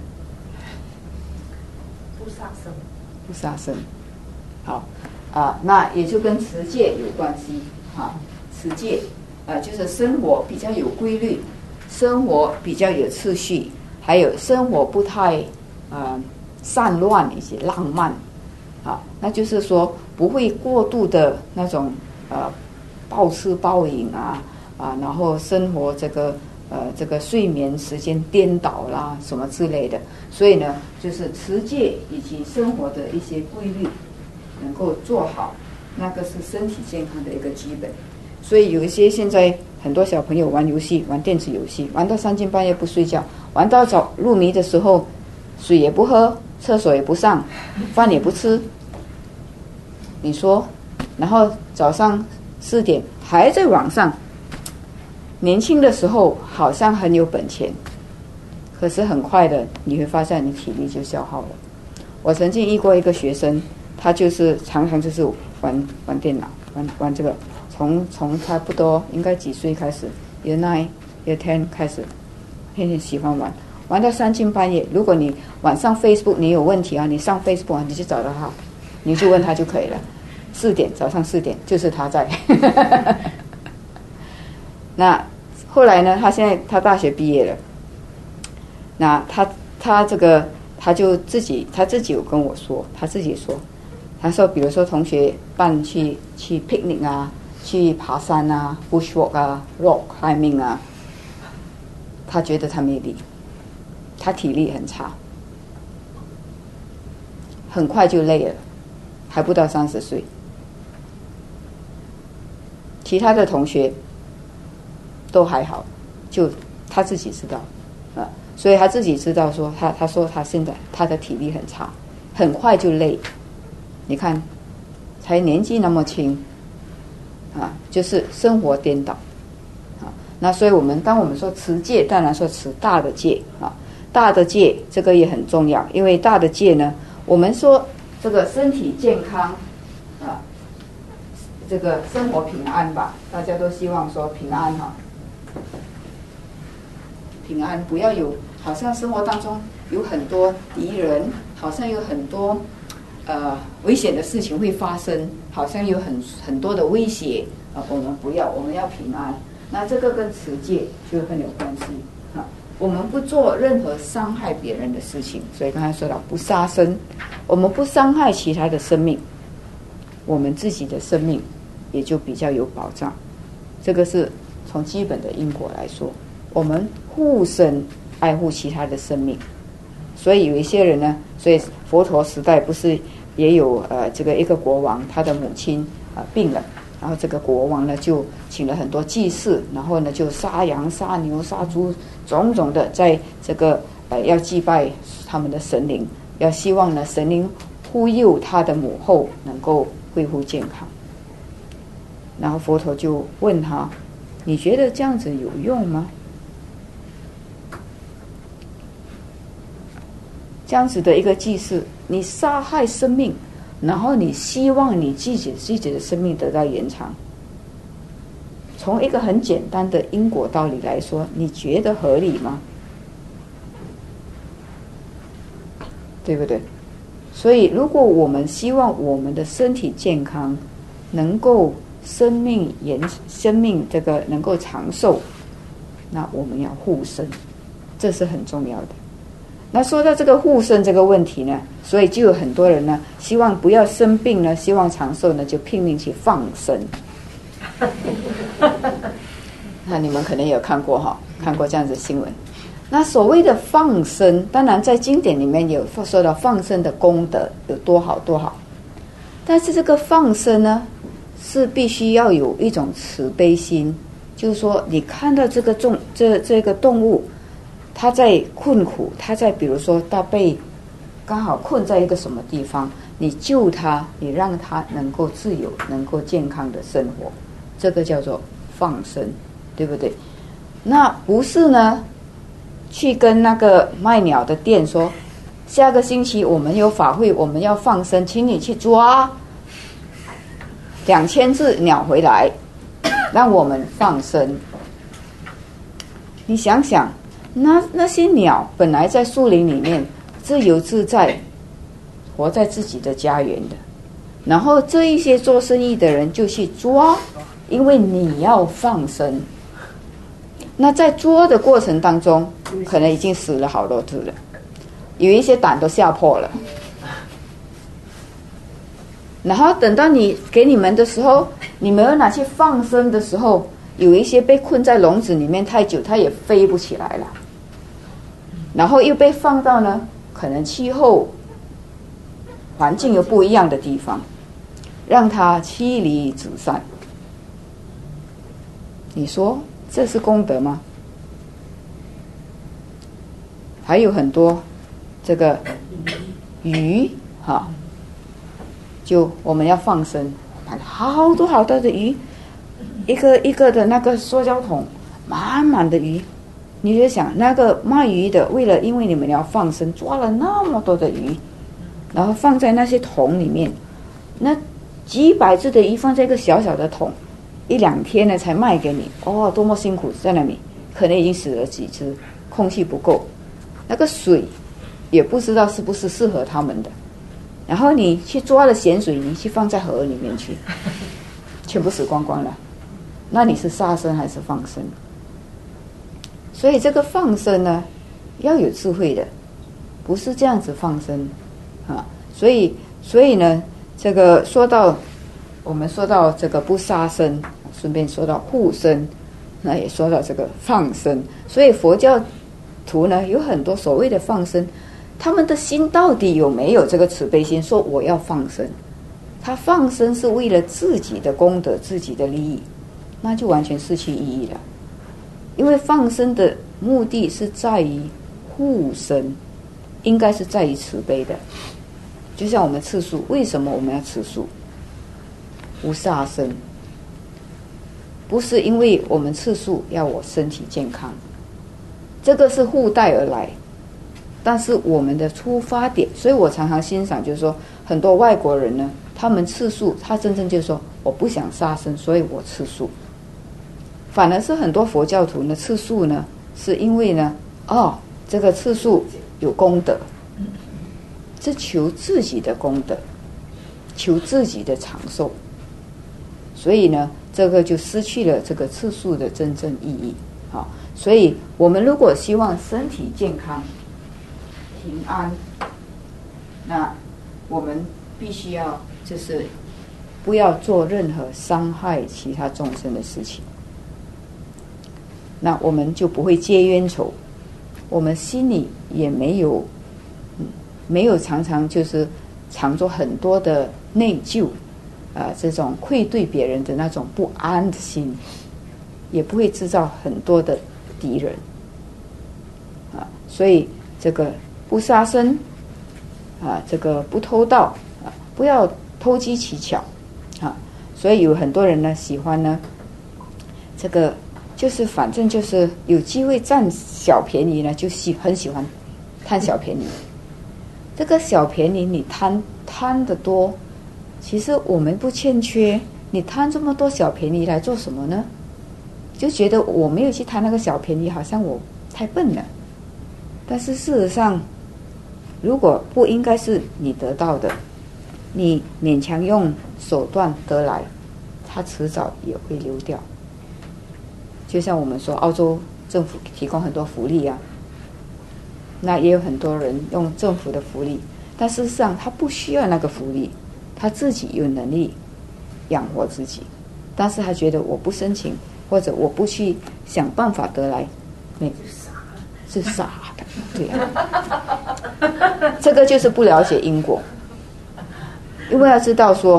不杀生， 不杀生。好啊，那也就跟持戒有关系啊。持戒啊，就是生活比较有规律，生活比较有次序，还有生活不太呃散乱一些浪漫啊，那就是说不会过度的那种呃暴吃暴饮啊啊，然后生活这个呃这个睡眠时间颠倒啦什么之类的，所以呢，就是持戒以及生活的一些规律能够做好，那个是身体健康的一个基本。所以有一些现在很多小朋友玩游戏，玩电子游戏，玩到三更半夜不睡觉，玩到早入迷的时候，水也不喝，厕所也不上，饭也不吃。你说，然后早上四点还在网上。年轻的时候好像很有本钱，可是很快的你会发现你体力就消耗了。我曾经遇过一个学生，他就是常常就是玩玩电脑，玩玩这个。从从差不多应该几岁开始 ，year nine year ten 开始，天天喜欢玩，玩到三更半夜。如果你晚上 Facebook 你有问题啊，你上 Facebook 啊，你就找到他，你就问他就可以了。四点早上四点就是他在。那后来呢？他现在他大学毕业了，那他他这个他就自己他自己有跟我说，他自己说，他说比如说同学办去去 picnic 啊。去爬山啊 ，bushwalk 啊 ，rock climbing 啊，他觉得他没力，他体力很差，很快就累了，还不到三十岁。其他的同学都还好，就他自己知道啊，所以他自己知道说他他说他现在他的体力很差，很快就累。你看，才年纪那么轻。啊，就是生活颠倒，啊，那所以我们当我们说持戒，当然说持大的戒啊，大的戒这个也很重要，因为大的戒呢，我们说这个身体健康啊，这个生活平安吧，大家都希望说平安哈，平安不要有好像生活当中有很多敌人，好像有很多。呃，危险的事情会发生，好像有很很多的威胁啊、呃，我们不要，我们要平安。那这个跟持戒就很有关系啊。我们不做任何伤害别人的事情，所以刚才说到不杀生，我们不伤害其他的生命，我们自己的生命也就比较有保障。这个是从基本的因果来说，我们护生爱护其他的生命。所以有一些人呢，所以佛陀时代不是也有呃这个一个国王，他的母亲啊、呃、病了，然后这个国王呢就请了很多祭祀，然后呢就杀羊杀牛杀猪种种的，在这个呃要祭拜他们的神灵，要希望呢神灵护佑他的母后能够恢复健康。然后佛陀就问他，你觉得这样子有用吗？这样子的一个祭祀，你杀害生命，然后你希望你自己自己的生命得到延长，从一个很简单的因果道理来说，你觉得合理吗？对不对？所以如果我们希望我们的身体健康，能够生命延生命这个能够长寿，那我们要护生，这是很重要的。那说到这个护生这个问题呢，所以就有很多人呢，希望不要生病呢，希望长寿呢，就拼命去放生。那你们可能也有看过哈，看过这样子的新闻。那所谓的放生，当然在经典里面有说到放生的功德有多好多好，但是这个放生呢， 是必须要有一种慈悲心，就是说你看到这个动这这个动物，它在困苦，它在比如说它被刚好困在一个什么地方，你救它，你让它能够自由，能够健康的生活，这个叫做放生，对不对？那不是呢，去跟那个卖鸟的店说，下个星期我们有法会，我们要放生，请你去抓两千只鸟回来，让我们放生。你想想，那那些鸟本来在树林里面自由自在，活在自己的家园的，然后这一些做生意的人就去抓，因为你要放生。那在捉的过程当中，可能已经死了好多只了，有一些胆都吓破了。然后等到你给你们的时候，你们要拿去放生的时候，有一些被困在笼子里面太久，它也飞不起来了。然后又被放到呢，可能气候环境又不一样的地方，让它妻离子散。你说这是功德吗？还有很多这个鱼哈，就我们要放生，买好多好多的鱼，一个一个的那个塑胶桶满满的鱼，你就想那个卖鱼的为了因为你们要放生，抓了那么多的鱼，然后放在那些桶里面，那几百只的鱼放在一个小小的桶，一两天呢才卖给你，哦，多么辛苦，在那里可能已经死了几只，空气不够，那个水也不知道是不是适合他们的，然后你去抓了咸水鱼去放在河里面去，全部死光光了，那你是杀生还是放生？所以这个放生呢，要有智慧的，不是这样子放生啊。所以，所以呢，这个说到我们说到这个不杀生，顺便说到护生，那也说到这个放生。所以佛教徒呢，有很多所谓的放生，他们的心到底有没有这个慈悲心？说我要放生，他放生是为了自己的功德、自己的利益，那就完全失去意义了。因为放生的目的是在于护生，应该是在于慈悲的。就像我们吃素，为什么我们要吃素？无杀生，不是因为我们吃素要我身体健康，这个是附带而来，但是我们的出发点，所以我常常欣赏，就是说很多外国人呢，他们吃素，他真正就是说我不想杀生，所以我吃素。反而是很多佛教徒呢，吃素呢，是因为呢，哦，这个吃素有功德，是求自己的功德，求自己的长寿，所以呢，这个就失去了这个吃素的真正意义。好，所以我们如果希望身体健康、平安，那我们必须要就是不要做任何伤害其他众生的事情。那我们就不会结冤仇，我们心里也没有，嗯，没有常常就是藏着很多的内疚，啊、呃，这种愧对别人的那种不安的心，也不会制造很多的敌人，啊，所以这个不杀生，啊，这个不偷盗，啊，不要偷机取巧，啊，所以有很多人呢喜欢呢，这个。就是反正就是有机会占小便宜呢，就喜很喜欢贪小便宜。这个小便宜你贪贪得多，其实我们不欠缺，你贪这么多小便宜来做什么呢？就觉得我没有去贪那个小便宜，好像我太笨了。但是事实上，如果不应该是你得到的，你勉强用手段得来，它迟早也会流掉。就像我们说，澳洲政府提供很多福利啊，那也有很多人用政府的福利，但事实上他不需要那个福利，他自己有能力养活自己，但是他觉得我不申请或者我不去想办法得来，那是傻的，对啊，这个就是不了解因果，因为要知道说，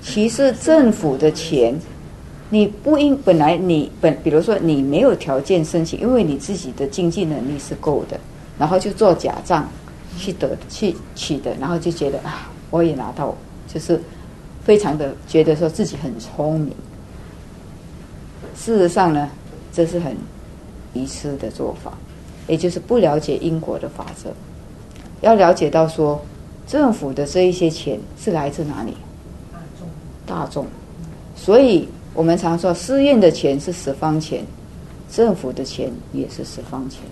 其实政府的钱，你不应本来你本比如说你没有条件申请，因为你自己的经济能力是够的，然后就做假账去得去取的，然后就觉得啊，我也拿到，就是非常的觉得说自己很聪明。事实上呢，这是很愚痴的做法，也就是不了解因果的法则。要了解到说，政府的这一些钱是来自哪里？大众。所以我们常说，寺院的钱是十方钱，政府的钱也是十方钱。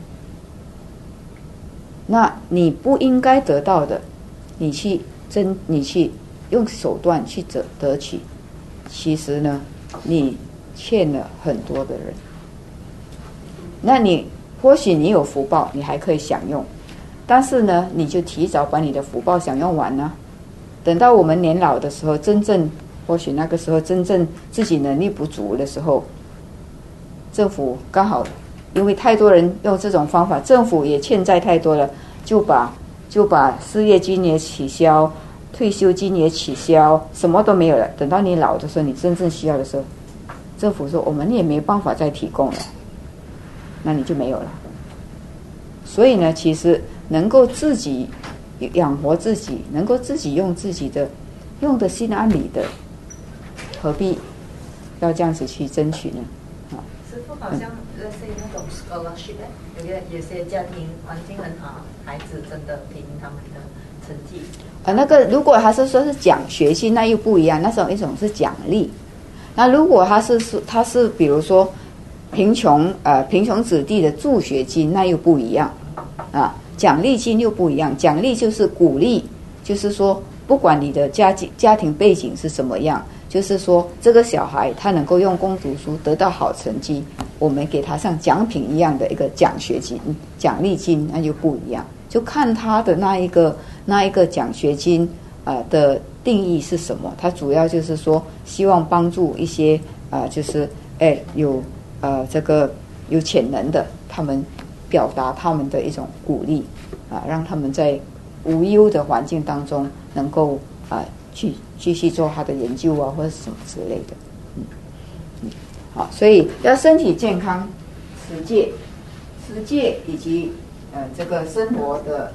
那你不应该得到的，你去争，你去用手段去得得取，其实呢，你欠了很多的人。那你或许你有福报，你还可以享用，但是呢，你就提早把你的福报享用完了。等到我们年老的时候，真正或许那个时候真正自己能力不足的时候，政府刚好因为太多人用这种方法，政府也欠债太多了，就把就把失业金也取消，退休金也取消，什么都没有了。等到你老的时候，你真正需要的时候，政府说我们也没办法再提供了，那你就没有了。所以呢，其实能够自己养活自己，能够自己用自己的用的心安理得，何必要这样子去争取呢？啊， 师父好像那些那种 scholarship， 有些有些家庭环境很好，孩子真的凭他们的成绩。 啊，那个如果还是说是奖学金，那又不一样，那种一种是奖励。那如果他是说他是比如说贫穷呃贫穷子弟的助学金，那又不一样啊。奖励金又不一样，奖励就是鼓励，就是说不管你的家境家庭背景是什么样，就是说这个小孩他能够用功读书得到好成绩，我们给他像奖品一样的一个奖学金奖励金，那就不一样，就看他的那一个那一个奖学金呃的定义是什么。他主要就是说希望帮助一些呃就是哎有呃这个有潜能的，他们表达他们的一种鼓励啊，让他们在无忧的环境当中能够啊去继续做他的研究啊，或者什么之类的。嗯嗯，好，所以要身体健康，持戒、持戒以及呃这个生活的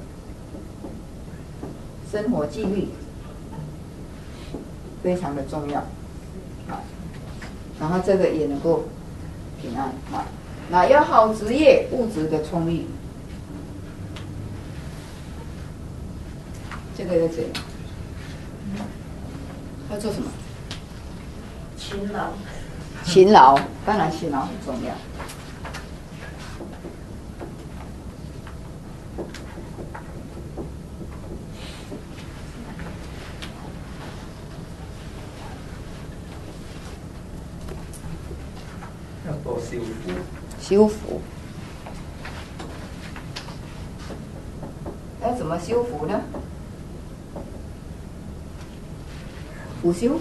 生活纪律非常的重要啊，然后这个也能够平安啊。那要好职业，物质的充裕，这个在这里。要做什么？ 勤劳。 勤劳，当然勤劳很重要。 要多修福。 修福，要怎么修福呢？福修，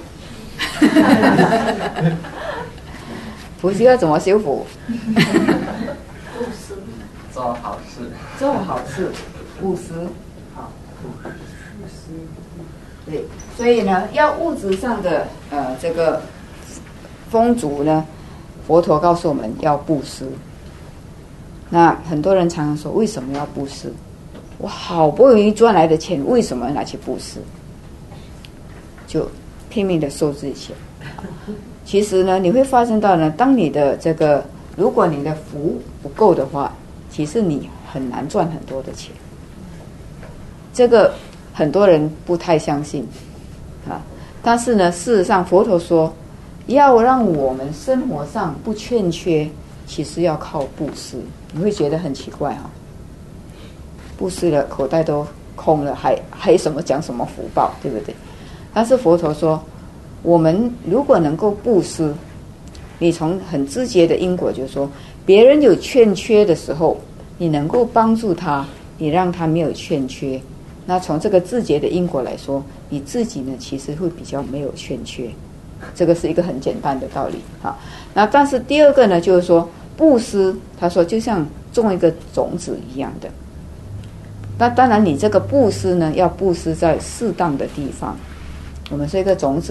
福修要怎么修福？ 布施， 做好事， 做好事，布施，好，布施，对，所以呢，要物质上的呃这个丰足呢，佛陀告诉我们要布施。那很多人常常说，为什么要布施？我好不容易赚来的钱，为什么要拿去布施？就拼命的收这些钱。其实呢，你会发现到呢，当你的这个，如果你的福不够的话，其实你很难赚很多的钱。这个很多人不太相信啊，但是呢，事实上佛陀说，要让我们生活上不欠缺，其实要靠布施。你会觉得很奇怪啊，布施了口袋都空了，还还什么讲什么福报，对不对？但是佛陀说，我们如果能够布施，你从很直接的因果，就是说别人有欠缺的时候，你能够帮助他，你让他没有欠缺，那从这个直接的因果来说，你自己呢其实会比较没有欠缺。这个是一个很简单的道理啊。那但是第二个呢，就是说布施，他说就像种一个种子一样的。那当然，你这个布施呢，要布施在适当的地方。我们是一个种子，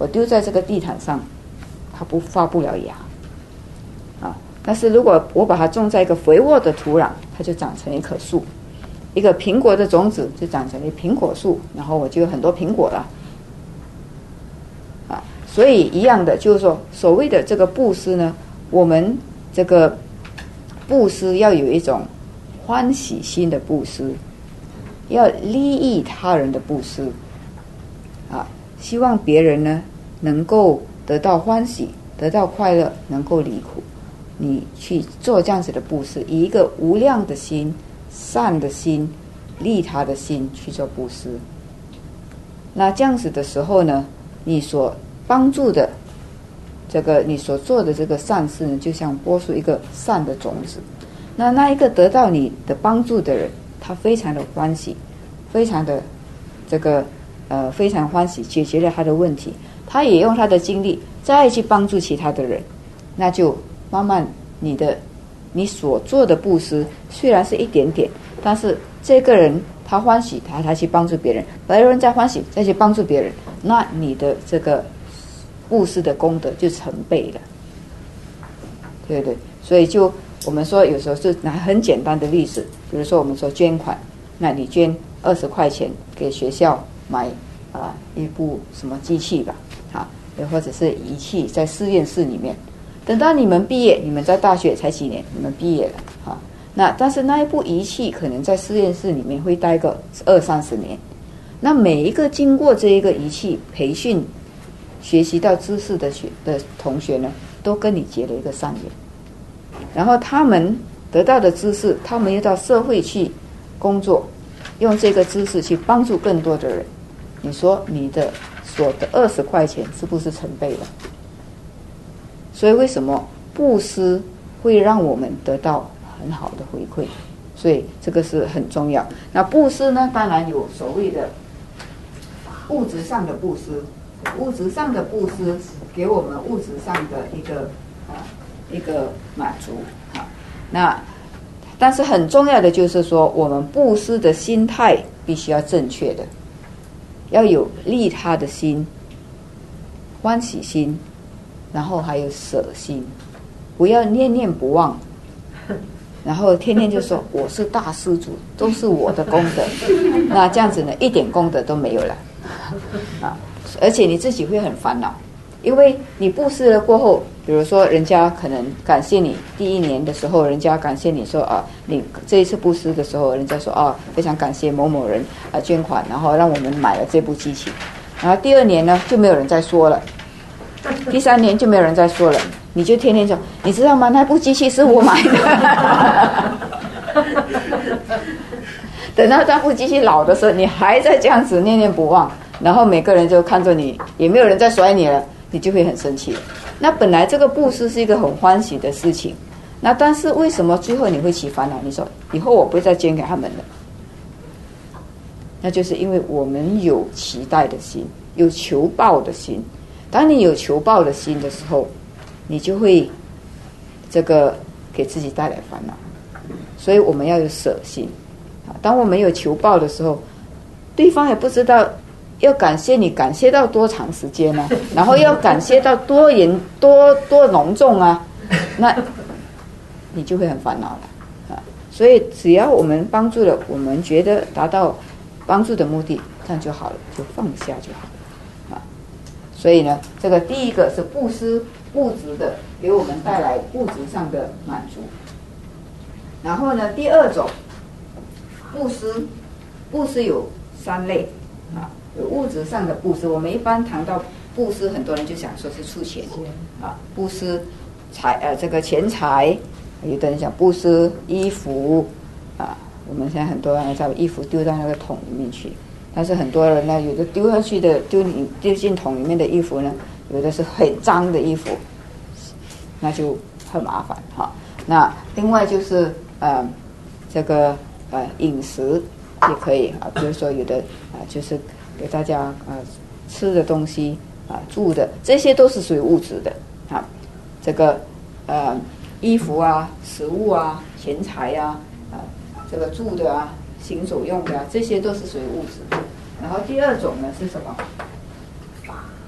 我丢在这个地毯上，它不发不了芽啊。但是如果我把它种在一个肥沃的土壤，它就长成一棵树。一个苹果的种子就长成了苹果树，然后我就有很多苹果了啊。所以一样的，就是说所谓的这个布施呢，我们这个布施要有一种欢喜心的布施，要利益他人的布施啊，希望别人呢能够得到欢喜，得到快乐，能够离苦。你去做这样子的布施，以一个无量的心、善的心、利他的心去做布施。那这样子的时候呢，你所帮助的这个你所做的这个善事呢，就像播出一个善的种子。那那一个得到你的帮助的人，他非常的欢喜，非常的这个呃非常欢喜，解决了他的问题。他也用他的精力再去帮助其他的人，那就慢慢你的你所做的布施虽然是一点点，但是这个人他欢喜，他他去帮助别人，别人再欢喜再去帮助别人，那你的这个布施的功德就成倍了，对不对？所以就我们说有时候是拿很简单的例子，比如说我们说捐款，那你捐二十块钱给学校买啊、呃、一部什么机器吧，啊，又或者是仪器在实验室里面，等到你们毕业，你们在大学才几年，你们毕业了啊，那但是那一部仪器可能在实验室里面会待个二三十年，那每一个经过这一个仪器培训、学习到知识的学的同学呢，都跟你结了一个善缘。然后他们得到的知识，他们又到社会去工作，用这个知识去帮助更多的人。你说你的所得二十块钱是不是成倍了？所以为什么布施会让我们得到很好的回馈？所以这个是很重要。那布施呢，当然有所谓的物质上的布施，物质上的布施给我们物质上的一个啊。一个满足啊，那但是很重要的就是说，我们布施的心态必须要正确的，要有利他的心、欢喜心，然后还有舍心，不要念念不忘，然后天天就说我是大施主，都是我的功德，那这样子呢，一点功德都没有了啊，而且你自己会很烦恼。因为你布施了过后，比如说人家可能感谢你第一年的时候，人家感谢你说啊，你这一次布施的时候，人家说啊，非常感谢某某人啊捐款，然后让我们买了这部机器。然后第二年呢，就没有人再说了，第三年就没有人再说了，你就天天说，你知道吗？那部机器是我买的。等到那部机器老的时候，你还在这样子念念不忘，然后每个人就看着你，也没有人再甩你了。你就会很生气。那本来这个布施是一个很欢喜的事情，那但是为什么最后你会起烦恼？你说以后我不会再捐给他们了，那就是因为我们有期待的心，有求报的心。当你有求报的心的时候，你就会这个给自己带来烦恼。所以我们要有舍心。当我们有求报的时候，对方也不知道要感谢你，感谢到多长时间呢、啊？然后要感谢到多严、多多隆重啊，那你就会很烦恼了啊。所以只要我们帮助了，我们觉得达到帮助的目的，这样就好了，就放下就好了啊。所以呢，这个第一个是布施物质的，给我们带来物质上的满足。然后呢，第二种布施，布施有三类啊。有物质上的布施，我们一般谈到布施，很多人就想说是出钱啊，布施财呃这个钱财，有的人讲布施衣服啊，我们现在很多人把衣服丢到那个桶里面去，但是很多人呢，有的丢下去的丢丢进桶里面的衣服呢，有的是很脏的衣服，那就很麻烦哈。那另外就是呃这个呃饮食也可以啊，比如说有的啊就是给大家呃吃的东西啊，住的，这些都是属于物质的啊。这个呃衣服啊、食物啊、钱财啊、啊这个住的啊、行走用的啊，这些都是属于物质的。然后第二种呢是什么？法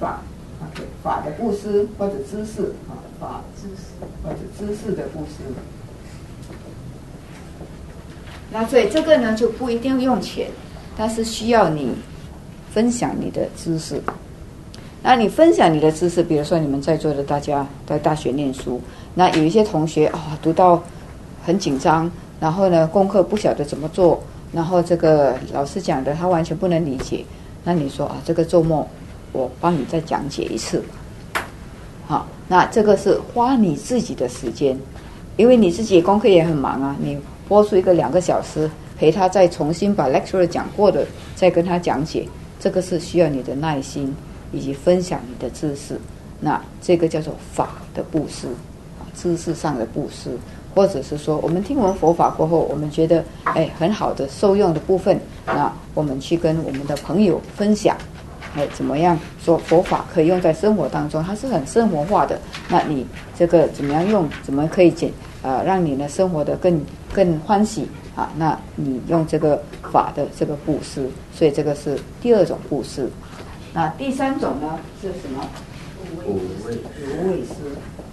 法 ，OK， 法的布施或者知识啊，法知识或者知识的布施。那所以这个呢就不一定用钱，但是需要你分享你的知识。那你分享你的知识，比如说你们在座的大家在大学念书，那有一些同学啊、哦、读到很紧张，然后呢功课不晓得怎么做，然后这个老师讲的他完全不能理解，那你说啊这个周末我帮你再讲解一次，好，那这个是花你自己的时间，因为你自己功课也很忙啊，你播出一个两个小时陪他再重新把 lecturer 讲过的再跟他讲解，这个是需要你的耐心以及分享你的知识，那这个叫做法的布施，知识上的布施，或者是说我们听完佛法过后，我们觉得哎很好的受用的部分，那我们去跟我们的朋友分享，哎怎么样说佛法可以用在生活当中，它是很生活化的，那你这个怎么样用，怎么可以减呃让你呢生活的更更欢喜啊？那你用这个法的这个布施，所以这个是第二种布施。那第三种呢是什么？ 无畏无畏施。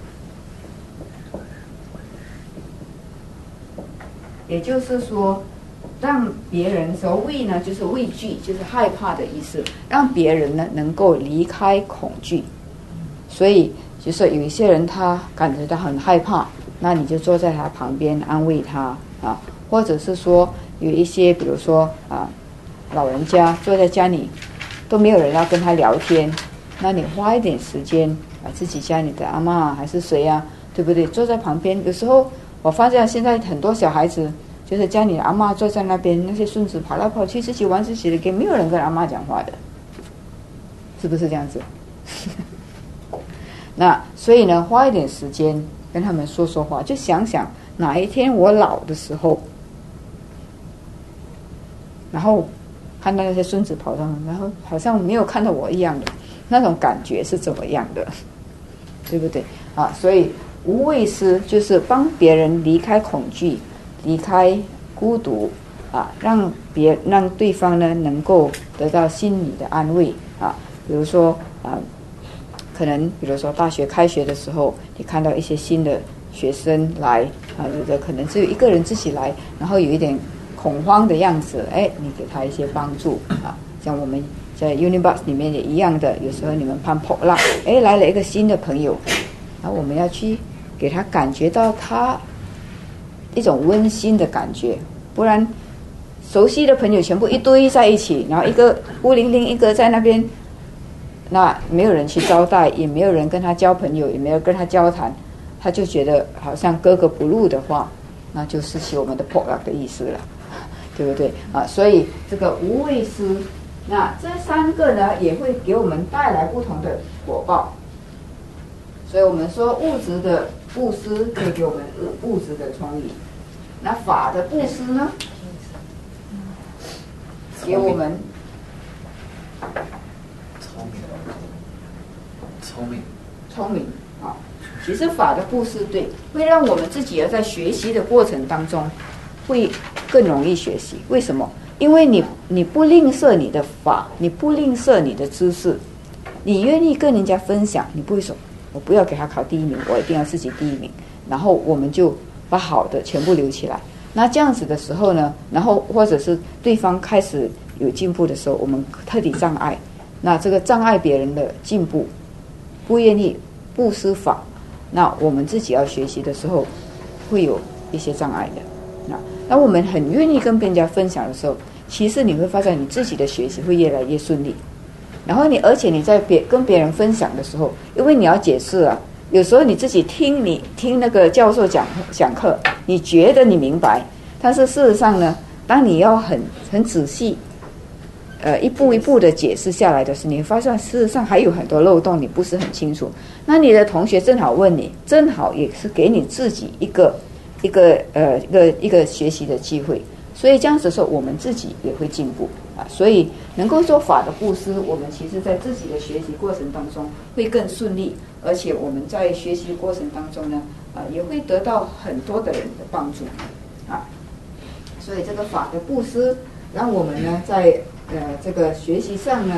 也就是说，让别人说畏呢，就是畏惧，就是害怕的意思，让别人呢能够离开恐惧。所以就是有一些人他感觉到很害怕，那你就坐在他旁边安慰他啊，或者是说有一些比如说啊老人家坐在家里都没有人要跟他聊天，那你花一点时间啊，自己家里的阿嬷还是谁啊，对不对？坐在旁边，有时候我发现现在很多小孩子就是家里的阿嬷坐在那边，那些孙子跑来跑去自己玩自己的 game， 没有人跟阿嬷讲话的，是不是这样子？那所以呢，花一点时间跟他们说说话，就想想哪一天我老的时候，然后看到那些孙子跑上来，然后好像没有看到我一样的那种感觉是怎么样的，对不对啊？所以无畏施就是帮别人离开恐惧，离开孤独啊，让别让对方呢能够得到心理的安慰啊。比如说啊，可能比如说大学开学的时候，你看到一些新的学生来啊，有的可能只有一个人自己来，然后有一点恐慌的样子，哎，你给他一些帮助啊。像我们在 Unibus 里面也一样的，有时候你们攀破浪，哎，来了一个新的朋友，然后我们要去给他感觉到他一种温馨的感觉，不然熟悉的朋友全部一堆在一起，然后一个孤零零一个在那边，那没有人去招待，也没有人跟他交朋友，也没有跟他交谈，他就觉得好像格格不入的话，那就失去我们的破浪的意思了，对不对啊？所以这个无畏施，那这三个呢也会给我们带来不同的果报。所以我们说物质的布施可以给我们物质的充裕，那法的布施呢，给我们聪明，聪明， 聪明啊。其实法的布施对，会让我们自己要在学习的过程当中会更容易学习。为什么？因为你你不吝啬你的法，你不吝啬你的知识，你愿意跟人家分享，你不会说我不要给他考第一名，我一定要自己第一名，然后我们就把好的全部留起来。那这样子的时候呢，然后或者是对方开始有进步的时候，我们特地障碍，那这个障碍别人的进步，不愿意布施法，那我们自己要学习的时候会有一些障碍的。那那我们很愿意跟别人家分享的时候，其实你会发现你自己的学习会越来越顺利。然后你而且你在别跟别人分享的时候，因为你要解释啊，有时候你自己听你听那个教授讲讲课，你觉得你明白，但是事实上呢，当你要很很仔细呃一步一步的解释下来的时候，你会发现事实上还有很多漏洞你不是很清楚。那你的同学正好问你，正好也是给你自己一个一个呃一个一个学习的机会。所以这样子的时候，我们自己也会进步啊。所以能够做法的布施，我们其实在自己的学习过程当中会更顺利，而且我们在学习过程当中呢，啊也会得到很多的人的帮助啊。所以这个法的布施，让我们呢在呃这个学习上呢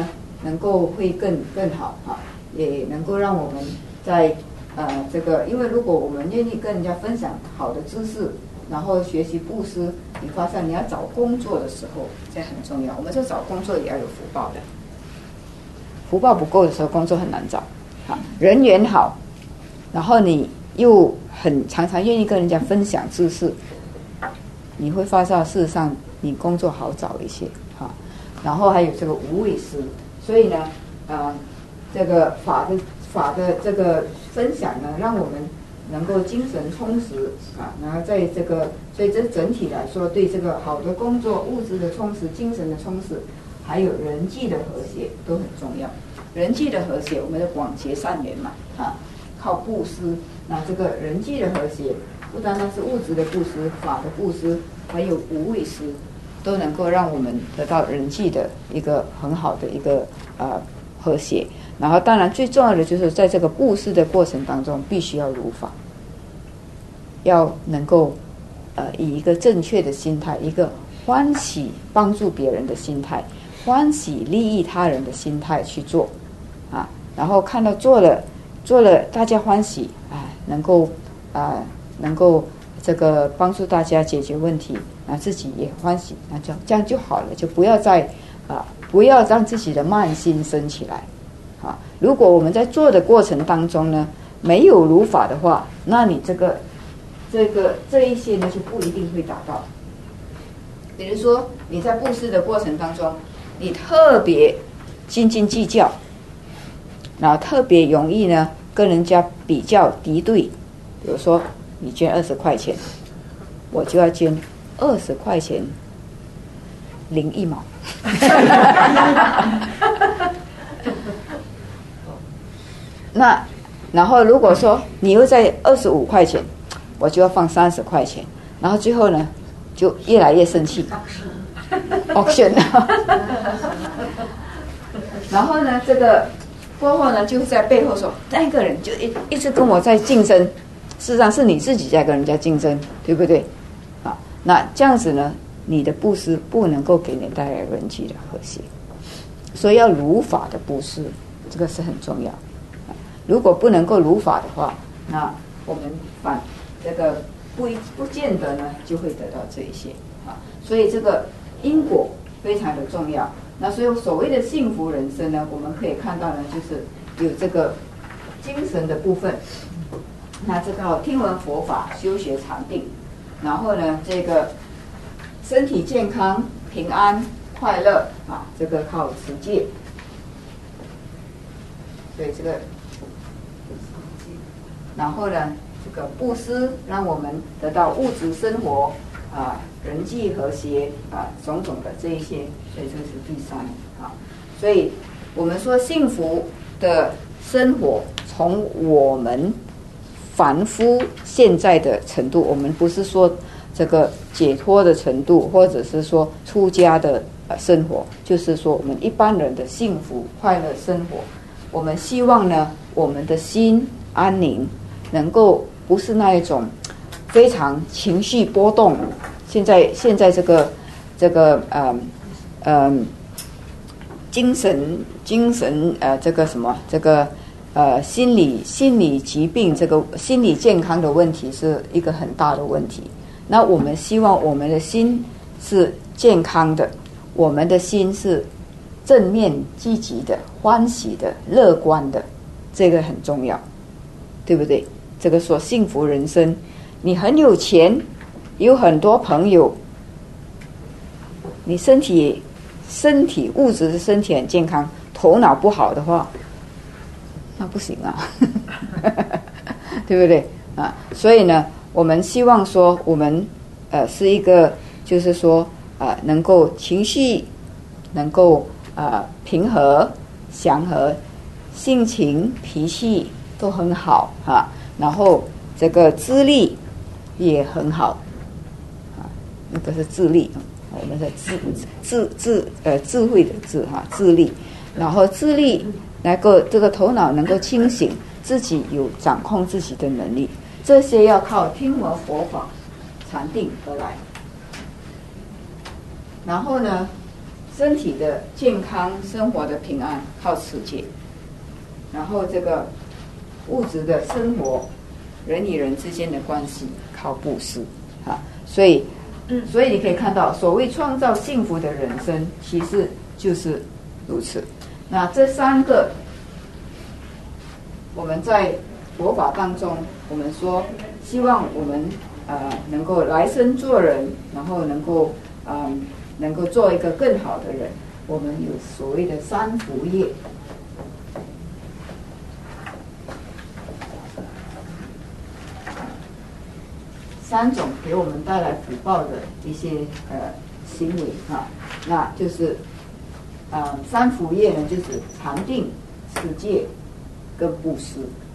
能够会更更好哈，也能够让我们在呃这个，因为如果我们愿意跟人家分享好的知识，然后学习布施，你发现你要找工作的时候，这很重要。我们说找工作也要有福报的，福报不够的时候，工作很难找。好，人缘好，然后你又很常常愿意跟人家分享知识，你会发现事实上你工作好找一些哈。然后还有这个无畏施，所以呢，呃，这个法的法的这个分享呢，让我们能够精神充实啊，然后在这个，所以这整体来说，对这个好的工作、物质的充实、精神的充实，还有人际的和谐都很重要。人际的和谐，我们的广结善缘嘛，啊，靠布施。那这个人际的和谐，不单单是物质的布施、法的布施，还有无畏施，都能够让我们得到人际的一个很好的一个呃和谐。然后，当然最重要的就是在这个布施的过程当中，必须要如法，要能够呃以一个正确的心态，一个欢喜帮助别人的心态，欢喜利益他人的心态去做啊。然后看到做了做了，大家欢喜，哎，能够啊、呃、能够这个帮助大家解决问题，那自己也欢喜，那就这样就好了，就不要再啊不要让自己的慢心生起来。啊，如果我们在做的过程当中呢，没有如法的话，那你这个、这个、这一些呢，就不一定会达到。比如说你在布施的过程当中，你特别斤斤计较，然后特别容易呢跟人家比较敌对。比如说你捐二十块钱，我就要捐二十块钱零一毛。那然后如果说你又在二十五块钱，我就要放三十块钱，然后最后呢就越来越生气 auction 然后呢这个过后呢就在背后说那个人就一一直跟我在竞争，事实上是你自己在跟人家竞争，对不对啊？那这样子呢你的布施不能够给你带来人际的和谐，所以要如法的布施，这个是很重要。如果不能够如法的话，那我们反这个不不见得呢就会得到这一些啊。所以这个因果非常的重要。那所以所谓的幸福人生呢，我们可以看到呢，就是有这个精神的部分。那这个听闻佛法、修学禅定，然后呢，这个身体健康、平安、快乐啊，这个靠持戒。所以这个。然后呢，这个布施让我们得到物质生活啊、人际和谐啊，种种的这一些，所以这是第三啊。所以我们说幸福的生活，从我们凡夫现在的程度，我们不是说这个解脱的程度，或者是说出家的呃生活，就是说我们一般人的幸福快乐生活。我们希望呢，我们的心安宁。能够不是那一种非常情绪波动，现在现在这个这个呃呃精神精神呃这个什么这个呃心理心理疾病，这个心理健康的问题是一个很大的问题。那我们希望我们的心是健康的，我们的心是正面积极的、欢喜的、乐观的，这个很重要，对不对？这个说幸福人生，你很有钱，有很多朋友，你身体身体物质的身体很健康，头脑不好的话，那不行啊，对不对啊？所以呢，我们希望说，我们呃是一个，就是说呃能够情绪能够呃平和祥和，性情脾气都很好哈。啊然后这个智力也很好，啊，那个是智力，我们的智智智呃智慧的智哈智力，然后智力能够这个头脑能够清醒，自己有掌控自己的能力，这些要靠听闻佛法、禅定而来。然后呢， 身体的健康、生活的平安靠持戒，然后这个物质的生活、人与人之间的关系靠布施啊。所以，所以你可以看到，所谓创造幸福的人生，其实就是如此。那这三个，我们在佛法当中，我们说希望我们呃能够来生做人，然后能够嗯、呃、能够做一个更好的人。我们有所谓的三福业，三种给我们带来福报的一些呃行为啊，那就是呃三福业呢，就是禅定、持戒跟布施。